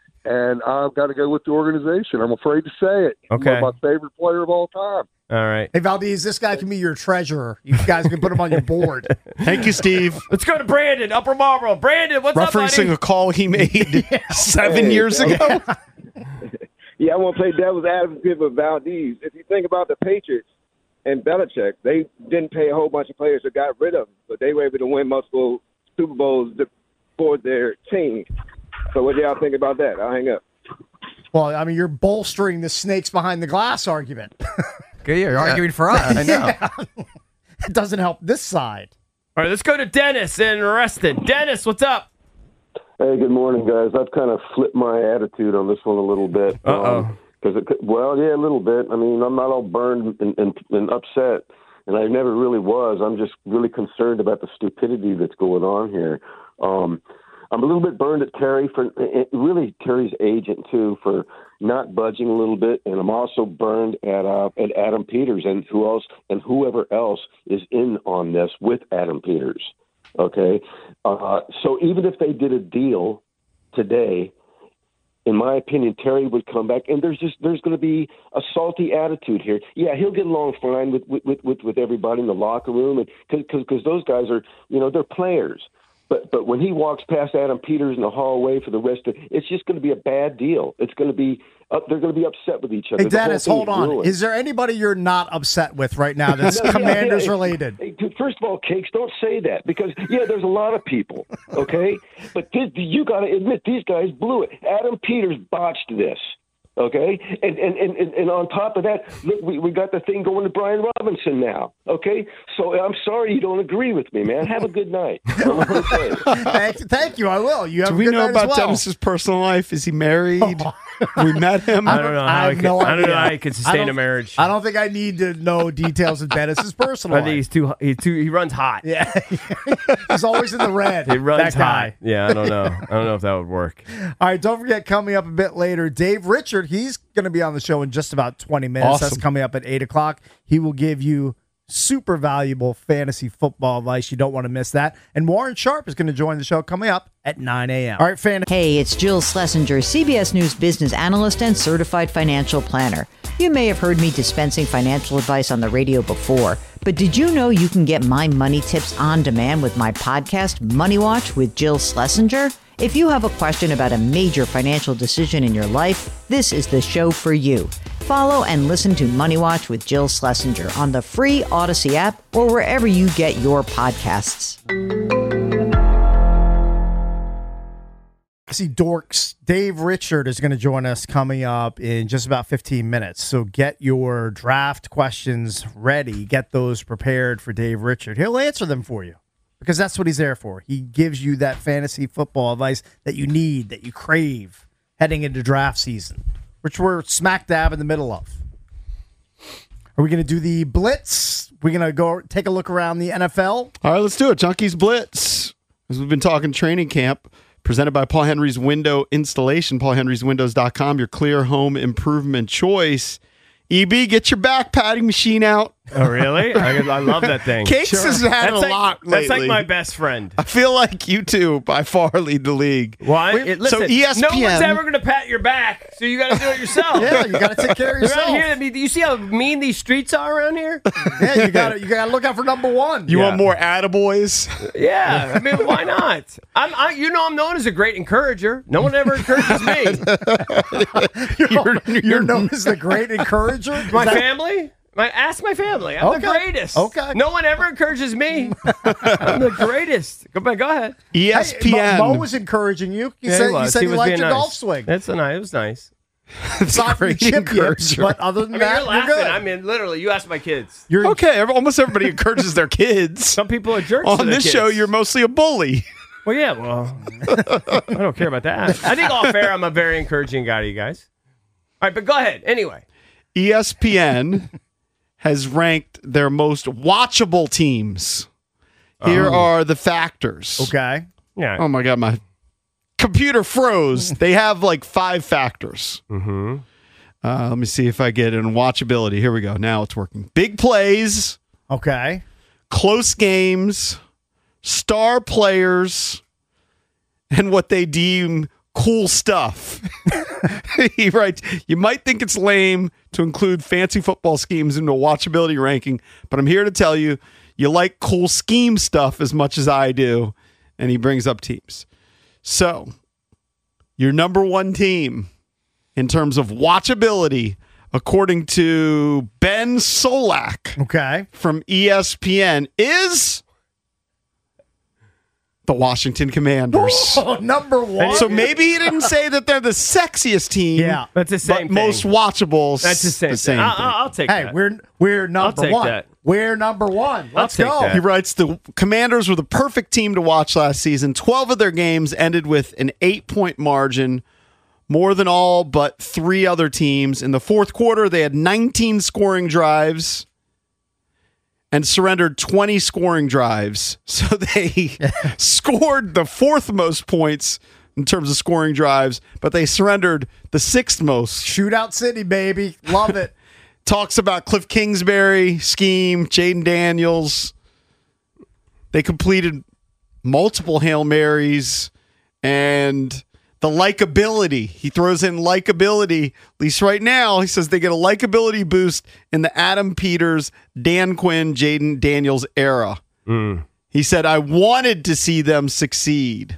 S11: And I've got to go with the organization. I'm afraid to say it.
S3: Okay.
S11: My favorite player of all time.
S3: All right.
S2: Hey, Valdez, this guy can be your treasurer. You guys can put him on your board.
S4: Thank you, Steve.
S3: Let's go to Brandon, Upper Marlboro. Brandon, what's up, buddy?
S4: Referencing a call he made seven
S12: Hey,
S4: years
S12: that
S4: ago.
S12: Yeah, I want to play devil's advocate with Valdez. If you think about the Patriots and Belichick, they didn't pay a whole bunch of players that got rid of them, but they were able to win multiple Super Bowls for their team. So what do y'all think about that? I'll hang up.
S2: Well, I mean, you're bolstering the snakes behind the glass argument.
S7: Good, you're arguing for us.
S6: I know.
S2: It doesn't help this side.
S3: All right, let's go to Dennis in Reston. Dennis, what's up?
S13: Hey, good morning, guys. I've kind of flipped my attitude on this one a little bit.
S3: Uh-oh.
S13: Because, um, well, yeah, a little bit. I mean, I'm not all burned and, and, and upset, and I never really was. I'm just really concerned about the stupidity that's going on here. Um, I'm a little bit burned at Terry for really Terry's agent too for not budging a little bit, and I'm also burned at uh, at Adam Peters and who else and whoever else is in on this with Adam Peters. Okay, uh, so even if they did a deal today, in my opinion, Terry would come back, and there's just there's going to be a salty attitude here. Yeah, he'll get along fine with with with, with everybody in the locker room, and because because those guys are you know they're players. But but when he walks past Adam Peters in the hallway for the rest of, it's just going to be a bad deal. It's going to be uh, they're going to be upset with each other.
S2: Hey, Dennis, hold on.
S13: Ruined.
S2: Is there anybody you're not upset with right now that's
S13: No, yeah,
S2: Commanders
S13: yeah.
S2: related?
S13: Hey, dude, first of all, Cakes, don't say that because yeah, there's a lot of people. Okay, but this, you got to admit these guys blew it. Adam Peters botched this. Okay, and and, and, and on top of that, look, we, we got the thing going to Brian Robinson now. Okay, so I'm sorry you don't agree with me, man. Have a good night.
S2: thank, thank you. I will. You have
S4: Do
S2: a
S4: we
S2: good
S4: know
S2: night
S4: about
S2: as well.
S4: Dennis's personal life? Is he married? We met him.
S3: I don't know how
S2: I
S3: he
S2: have
S3: could,
S2: no
S3: I don't know
S2: idea.
S3: how he could
S2: I
S3: sustain
S2: don't-
S3: a marriage.
S2: I don't think I need to know details of Dennis's personal
S3: I think
S2: life.
S3: he's too. He too. He runs hot.
S2: Yeah, he's always in the red.
S3: He runs
S2: that guy.
S3: hot. Yeah, I don't know. I don't know if that would work.
S2: All right, don't forget, coming up a bit later, Dave Richard, he's going to be on the show in just about twenty minutes.
S4: Awesome.
S2: That's coming up at eight o'clock. He will give you super valuable fantasy football advice. You don't want to miss that. And Warren Sharp is going to join the show coming up at nine a.m. All right, fan.
S1: Hey, it's Jill Schlesinger, C B S News business analyst and certified financial planner. You may have heard me dispensing financial advice on the radio before, but did you know you can get my money tips on demand with my podcast, Money Watch with Jill Schlesinger? If you have a question about a major financial decision in your life, this is the show for you. Follow and listen to Money Watch with Jill Schlesinger on the free Odyssey app or wherever you get your podcasts.
S2: I see Dorks. Dave Richard is going to join us coming up in just about fifteen minutes. So get your draft questions ready. Get those prepared for Dave Richard. He'll answer them for you because that's what he's there for. He gives you that fantasy football advice that you need, that you crave heading into draft season, which we're smack dab in the middle of. Are we going to do the blitz? We're going to go take a look around the N F L.
S4: All right, let's do it. Junkies Blitz. As we've been talking training camp, presented by Paul Henry's Window Installation, paul henrys windows dot com, your clear home improvement choice. E B, get your back patting machine out.
S3: Oh, really? I, I love that thing.
S4: Cakes has had
S3: That's
S4: a
S3: like,
S4: lot
S3: That's like
S4: lately.
S3: my best friend.
S4: I feel like you two by far lead the league.
S3: Why? It, listen,
S4: so E S P N,
S3: no one's ever going to pat your back, so you got to do it yourself.
S2: Yeah, you got to take care of yourself.
S3: Around here, I mean, do you see how mean these streets are around here?
S2: Yeah, you got to you got to look out for number one.
S4: You
S3: Yeah.
S4: want more attaboys?
S3: Yeah, I mean, why not? I'm, I, you know, I'm known as a great encourager. No one ever encourages me.
S2: You're, you're known as the great encourager. Is
S3: My
S2: that-
S3: family? My, ask my family. I'm the
S2: Okay.
S3: greatest.
S2: Okay.
S3: No one ever encourages me. I'm the greatest. Go back. Go ahead.
S4: E S P
S2: Hey,
S4: N.
S2: Mo, Mo was encouraging you. You
S3: Yeah,
S2: said
S3: he
S2: you
S3: was.
S2: said
S3: He
S2: you
S3: was
S2: liked
S3: being
S2: your
S3: nice.
S2: golf swing.
S3: That's a nice. It was nice.
S2: Aside from the
S4: great
S2: chip yips,
S4: encourager.
S2: but other than
S3: I mean,
S2: that,
S3: you're laughing.
S2: good.
S3: I mean, literally, you ask my kids.
S2: You're
S4: Okay, every- almost everybody encourages their kids.
S3: Some people are jerks. to
S4: On
S3: their
S4: this
S3: kids.
S4: show, you're mostly a bully.
S3: Well, yeah. Well, I don't care about that. I think all fair. I'm a very encouraging guy to you guys. All right, but go ahead. Anyway,
S4: E S P N has ranked their most watchable teams. Here
S3: Oh.
S4: are the factors.
S2: okay.
S3: Yeah.
S4: Oh my God, my computer froze. They have like five factors.
S3: Mm-hmm.
S4: Uh, let me see if I get in watchability. Here we go. Now it's working. Big plays,
S2: Okay.
S4: close games, star players, and what they deem cool stuff. He writes, you might think it's lame to include fancy football schemes into a watchability ranking, but I'm here to tell you, you like cool scheme stuff as much as I do. And he brings up teams. So, your number one team in terms of watchability, according to Ben Solak
S2: Okay.
S4: from E S P N, is the Washington Commanders.
S2: Oh, number one.
S4: So maybe he didn't say that they're the sexiest team.
S2: Yeah.
S3: That's the same
S4: but
S3: thing.
S4: most watchables.
S3: That's the same,
S4: the same
S3: thing.
S4: thing.
S3: I'll, I'll take
S2: Hey,
S3: that.
S2: we're we're number
S3: take
S2: one.
S3: that.
S2: We're number one. Let's
S3: take
S2: go.
S3: that.
S4: He writes, the Commanders were the perfect team to watch last season. twelve of their games ended with an eight-point margin, more than all but three other teams. In the fourth quarter, they had nineteen scoring drives and surrendered twenty scoring drives. So they scored the fourth most points in terms of scoring drives, but they surrendered the sixth most.
S2: Shootout City, baby. Love it.
S4: Talks about Cliff Kingsbury scheme, Jaden Daniels. They completed multiple Hail Marys and the likability. He throws in likability. At least right now, he says they get a likability boost in the Adam Peters, Dan Quinn, Jaden Daniels era.
S3: Mm.
S4: He said, I wanted to see them succeed.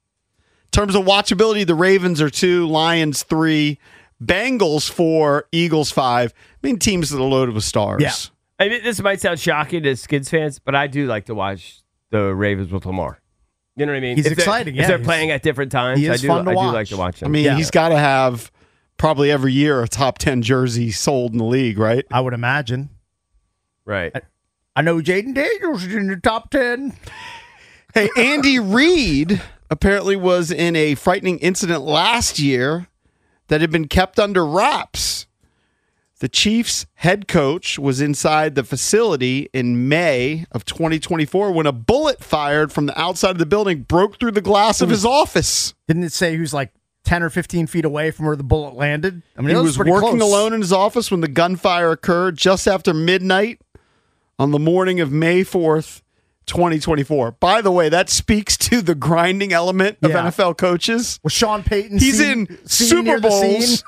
S4: In terms of watchability, the Ravens are two, Lions three, Bengals four, Eagles five. I mean, teams that are loaded with stars.
S2: Yeah.
S3: I mean, this might sound shocking to Skids fans, but I do like to watch the Ravens with Lamar. You know what I mean?
S2: He's
S3: if they're-
S2: exciting, yeah.
S3: If they're
S2: He's-
S3: playing at different times,
S2: he
S3: I
S2: is
S3: do,
S2: fun to
S3: I do
S2: watch.
S3: like to watch him.
S4: I mean,
S2: Yeah.
S4: he's got to have probably every year a top ten jersey sold in the league, right?
S2: I would imagine.
S3: right.
S2: I know Jaden Daniels is in the top ten.
S4: Hey, Andy Reid apparently was in a frightening incident last year that had been kept under wraps. The Chiefs head coach was inside the facility in May of twenty twenty-four when a bullet fired from the outside of the building broke through the glass of his office.
S2: Didn't it say he was like ten or fifteen feet away from where the bullet landed? I mean,
S4: He
S2: it
S4: was
S2: pretty
S4: working
S2: close.
S4: alone in his office when the gunfire occurred just after midnight on the morning of May fourth, twenty twenty-four. By the way, that speaks to the grinding element of
S2: Yeah.
S4: N F L coaches.
S2: Was Sean Payton
S4: He's
S2: seen,
S4: in
S2: seen
S4: Super
S2: near the
S4: Bowls.
S2: scene?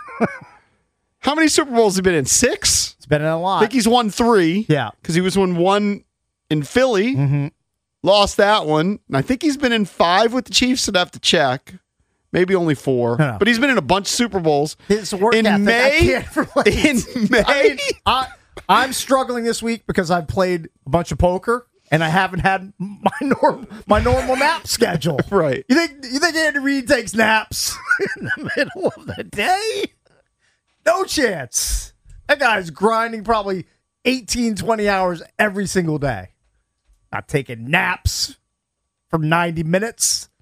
S4: How many Super Bowls has he been in? Six?
S2: It's been in a
S4: I
S2: lot.
S4: think he's won three.
S2: Yeah.
S4: Because he was in one in Philly,
S2: Mm-hmm.
S4: lost that one. And I think he's been in five with the Chiefs. I'd have to check. Maybe only four.
S2: No, no.
S4: But he's been in a bunch of Super Bowls.
S2: His work
S4: in
S2: ethic,
S4: May,
S2: I can't relate.
S4: in May,
S2: I mean, I, I'm struggling this week because I've played a bunch of poker and I haven't had my norm, my normal nap schedule.
S4: Right.
S2: You think you think Andy Reid takes naps in the middle of the day? No chance. That guy's grinding probably eighteen, twenty hours every single day. Not taking naps for ninety minutes.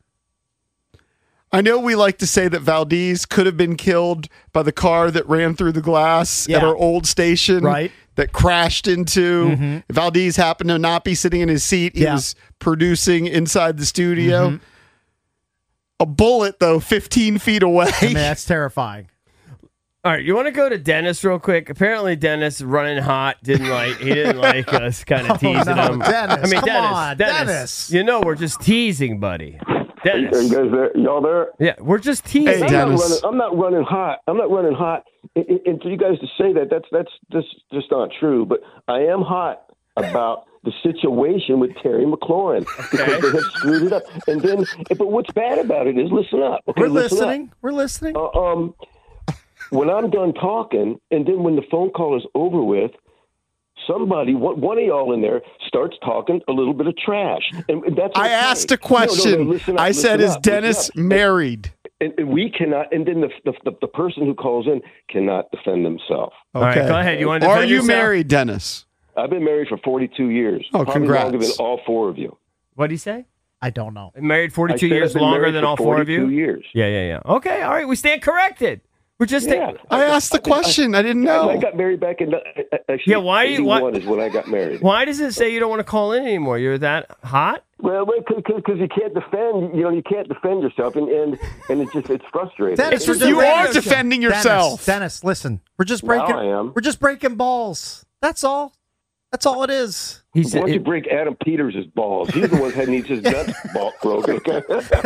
S4: I know we like to say that Valdez could have been killed by the car that ran through the glass
S2: Yeah.
S4: at our old station,
S2: Right.
S4: that crashed into.
S2: Mhm.
S4: Valdez happened to not be sitting in his seat. He
S2: Yeah.
S4: was producing inside the studio.
S2: Mhm.
S4: A bullet, though, fifteen feet away.
S2: I mean, that's terrifying.
S3: All right, you want to go to Dennis real quick? Apparently, Dennis running hot didn't like he didn't like us kind of
S2: Oh,
S3: teasing
S2: no,
S3: him.
S2: Dennis,
S3: I mean,
S2: come
S3: Dennis,
S2: on,
S3: Dennis,
S2: Dennis.
S3: You know we're just teasing, buddy.
S13: Are
S3: Dennis,
S13: you guys there? Y'all there?
S3: yeah, we're just teasing.
S4: Hey,
S13: I'm not,
S4: Dennis.
S13: running, I'm not running hot. I'm not running hot. And, and- and for you guys to say that, that's that's just just not true. But I am hot about the situation with Terry McLaurin because they have screwed it up. And then, but what's bad about it is, listen up. Okay,
S2: We're
S13: listen up.
S2: listening. We're listening.
S13: Uh, um, when I'm done talking, and then when the phone call is over with, somebody, one, one of y'all in there, starts talking a little bit of trash. And, and that's
S4: I
S13: okay.
S4: asked a
S13: No, no, no,
S4: question.
S13: listen up,
S4: I said,
S13: listen
S4: is
S13: up,
S4: Dennis
S13: listen up.
S4: married?
S13: And, and we cannot, and then the, the the the person who calls in cannot defend themselves.
S3: All right, go ahead. You want to
S4: Are
S3: defend
S4: you
S3: yourself?
S4: married, Dennis?
S13: I've been married for forty-two years.
S4: Oh,
S13: Probably
S4: congrats.
S13: longer than all four of you.
S3: What do you say?
S2: I don't know.
S3: Married
S13: I
S3: forty-two
S13: said
S3: years
S13: I've been
S3: longer
S13: married
S3: than
S13: for
S3: all four of you.
S13: forty-two years.
S3: Yeah, yeah, yeah. Okay, all right. We stand corrected. We're just.
S13: Yeah.
S4: I asked the question. I didn't know.
S13: I, I got married back in. Uh, actually,
S3: Yeah, why you- why-
S13: eighty-one is when I got married.
S3: Why does it say you don't want to call in anymore? You're that hot?
S13: Well, because you can't defend, you know, you can't defend yourself, and and, and it's just it's frustrating.
S2: Dennis,
S13: It's
S2: we're
S13: just-
S2: just
S4: You
S2: radio
S4: are
S2: show.
S4: defending
S2: Dennis,
S4: yourself.
S2: Dennis, listen, we're just
S13: Now
S2: breaking.
S13: I am.
S2: We're just breaking balls. That's all. That's all it is.
S3: He
S13: Why
S3: said.
S13: don't you
S3: It,
S13: break Adam Peters' balls? He's the one that needs his nuts ball broken. Okay?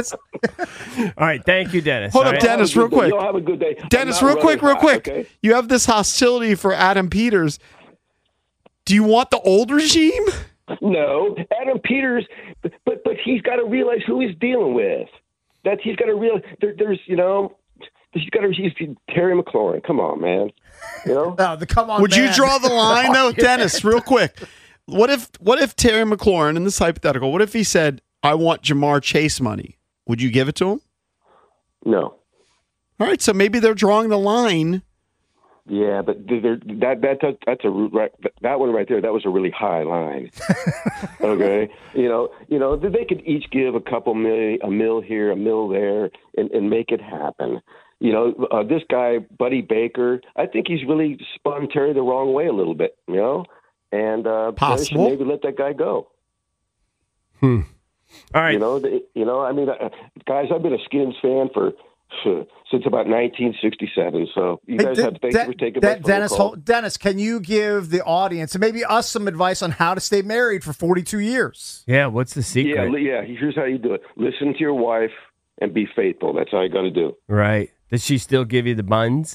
S3: all right. Thank you, Dennis.
S4: Hold
S3: All
S4: up,
S3: right?
S4: Dennis, real quick.
S13: You'll have a good day. I'm
S4: Dennis,
S13: not
S4: real quick,
S13: running
S4: real quick.
S13: hot, okay?
S4: You have this hostility for Adam Peters. Do you want the old regime?
S13: No, Adam Peters, but but he's got to realize who he's dealing with. That he's got to realize there, there's you know he's got to he's Terry McLaurin. Come on, man. You know.
S2: Oh, the come on.
S4: Would you
S2: man.
S4: draw the line though, Dennis? Real quick. What if what if Terry McLaurin, in this hypothetical, what if he said, "I want Jamar Chase money"? Would you give it to him?
S13: No.
S4: All right, so maybe they're drawing the line.
S13: Yeah, but there, that that that's a right, that one right there. That was a really high line. Okay, you know, you know, they could each give a couple million, a mill here, a mill there, and, and make it happen. You know, uh, this guy Buddy Baker, I think he's really spun Terry the wrong way a little bit. You know, and uh, Terry should
S4: Possible.
S13: maybe let that guy go.
S3: Hmm. All right.
S13: You know, they, you know. I mean, uh, guys, I've been a Skins fan for. Since about nineteen sixty-seven. So you
S2: Hey,
S13: guys
S2: De-
S13: have to thank
S2: De-
S13: you for taking
S2: De-
S13: my phone
S2: Dennis,
S13: call.
S2: hold- Dennis, can you give the audience and maybe us some advice on how to stay married for forty-two years?
S3: Yeah. What's the
S13: Yeah,
S3: secret?
S13: li- yeah. Here's how you do it. Listen to your wife and be faithful. That's how you got to do.
S3: Right. Does she still give you the buns?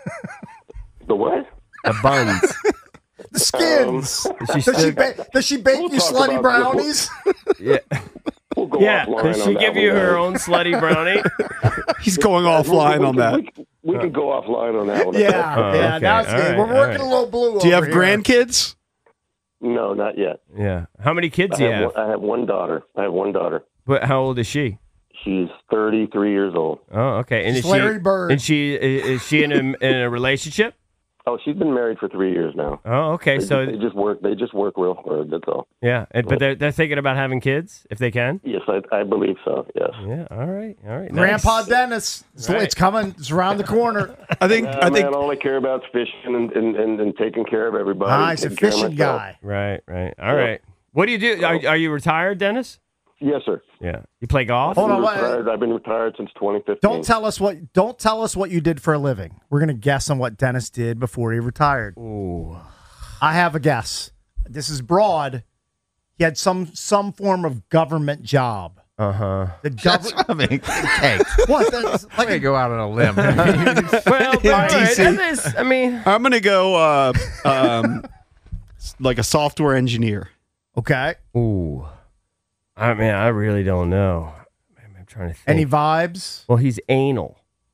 S13: The what?
S3: The buns.
S2: The skins.
S13: Um,
S3: Does she
S2: does, she
S3: still?
S2: ba- does she bake
S13: We'll
S2: you
S13: talk
S2: slutty
S13: about-
S2: brownies?
S3: Yeah.
S13: We'll go
S3: Yeah.
S13: offline
S3: Does
S13: on
S3: she
S13: that
S3: give
S13: one,
S3: you her
S13: man.
S3: own slutty brownie?
S4: He's going
S13: We-
S4: offline
S13: we
S4: on
S13: can-
S4: that.
S13: We, can- we can go offline on that one.
S2: Yeah,
S3: Oh,
S2: yeah.
S3: okay.
S2: Now it's
S3: All
S2: good.
S3: right,
S2: We're
S3: all
S2: working
S3: right.
S2: a little blue.
S4: Do you have
S2: over here.
S4: grandkids?
S13: No, not yet.
S3: Yeah. How many kids
S13: I
S3: do you
S13: have,
S3: have?
S13: one, I have one daughter. I have one daughter.
S3: But how old is she?
S13: She's thirty-three years old.
S3: Oh, okay. And is
S2: She's Larry
S3: she?
S2: Bird.
S3: And she is is she in a in a relationship?
S13: Oh, she's been married for three years now.
S3: Oh, okay.
S13: They,
S3: So
S13: just, they just work. They just work real hard. That's all.
S3: yeah, and, but they're they're thinking about having kids if they can.
S13: Yes, I, I believe so. Yes.
S3: Yeah. All right. All right.
S2: Grandpa
S3: nice.
S2: Dennis. It's,
S3: Right.
S2: it's coming. It's around the corner.
S4: I think
S13: Uh,
S4: I think
S13: man, all I care about is fishing and, and, and, and taking care of everybody.
S2: Nice, a
S13: taking care of
S2: fishing
S13: myself.
S2: guy.
S3: Right. Right. All right. What do you do? Are, are you retired, Dennis?
S13: Yes, sir.
S3: Yeah. You play golf?
S2: Hold on,
S13: I've
S2: what-
S13: been retired, I've been retired since twenty fifteen.
S2: Don't tell us what. Don't tell us what you did for a living. We're gonna guess on what Dennis did before he retired.
S3: Ooh.
S2: I have a guess. This is broad. He had some some form of government job.
S3: Uh huh.
S2: The
S6: That's
S2: government.
S6: I mean, okay.
S2: What? That's
S7: I'm
S2: like
S7: gonna go out on a limb.
S3: Well, all right.
S4: D C.
S3: That is, I mean,
S4: I'm gonna go uh, um, like a software engineer.
S2: okay.
S3: ooh. I mean, I really don't know. I'm I'm trying to think.
S2: Any vibes?
S3: well, he's anal.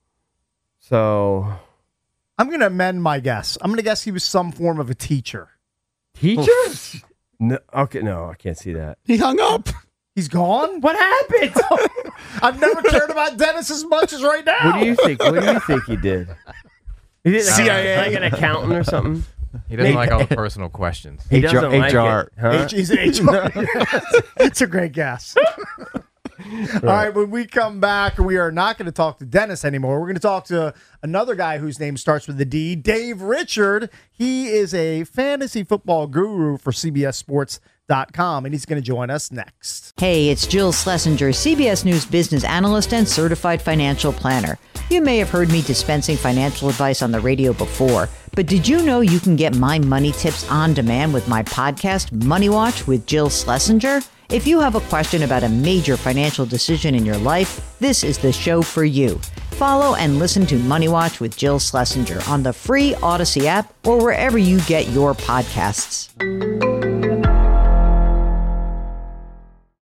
S3: So,
S2: I'm gonna amend my guess. I'm gonna guess he was some form of a teacher.
S3: teacher? no, okay, no, I can't see that.
S4: He hung up.
S2: He's gone.
S3: What happened?
S2: I've never cared about Dennis as much as right now.
S3: What do you think? What do you think he did? He did
S4: C I A.
S3: like an accountant or something.
S7: He doesn't like all the personal questions.
S3: He
S6: H R
S3: doesn't like
S6: H R.
S3: it, huh?
S2: H- he's an H R. It's a great guess. All right, when we come back, we are not going to talk to Dennis anymore. We're going to talk to another guy whose name starts with a D, Dave Richard. He is a fantasy football guru for C B S Sports dot com, and he's going to join us next.
S1: Hey, it's Jill Schlesinger, C B S News business analyst and certified financial planner. You may have heard me dispensing financial advice on the radio before, but did you know you can get my money tips on demand with my podcast, Money Watch with Jill Schlesinger? If you have a question about a major financial decision in your life, this is the show for you. Follow and listen to Money Watch with Jill Schlesinger on the free Odyssey app or wherever you get your podcasts.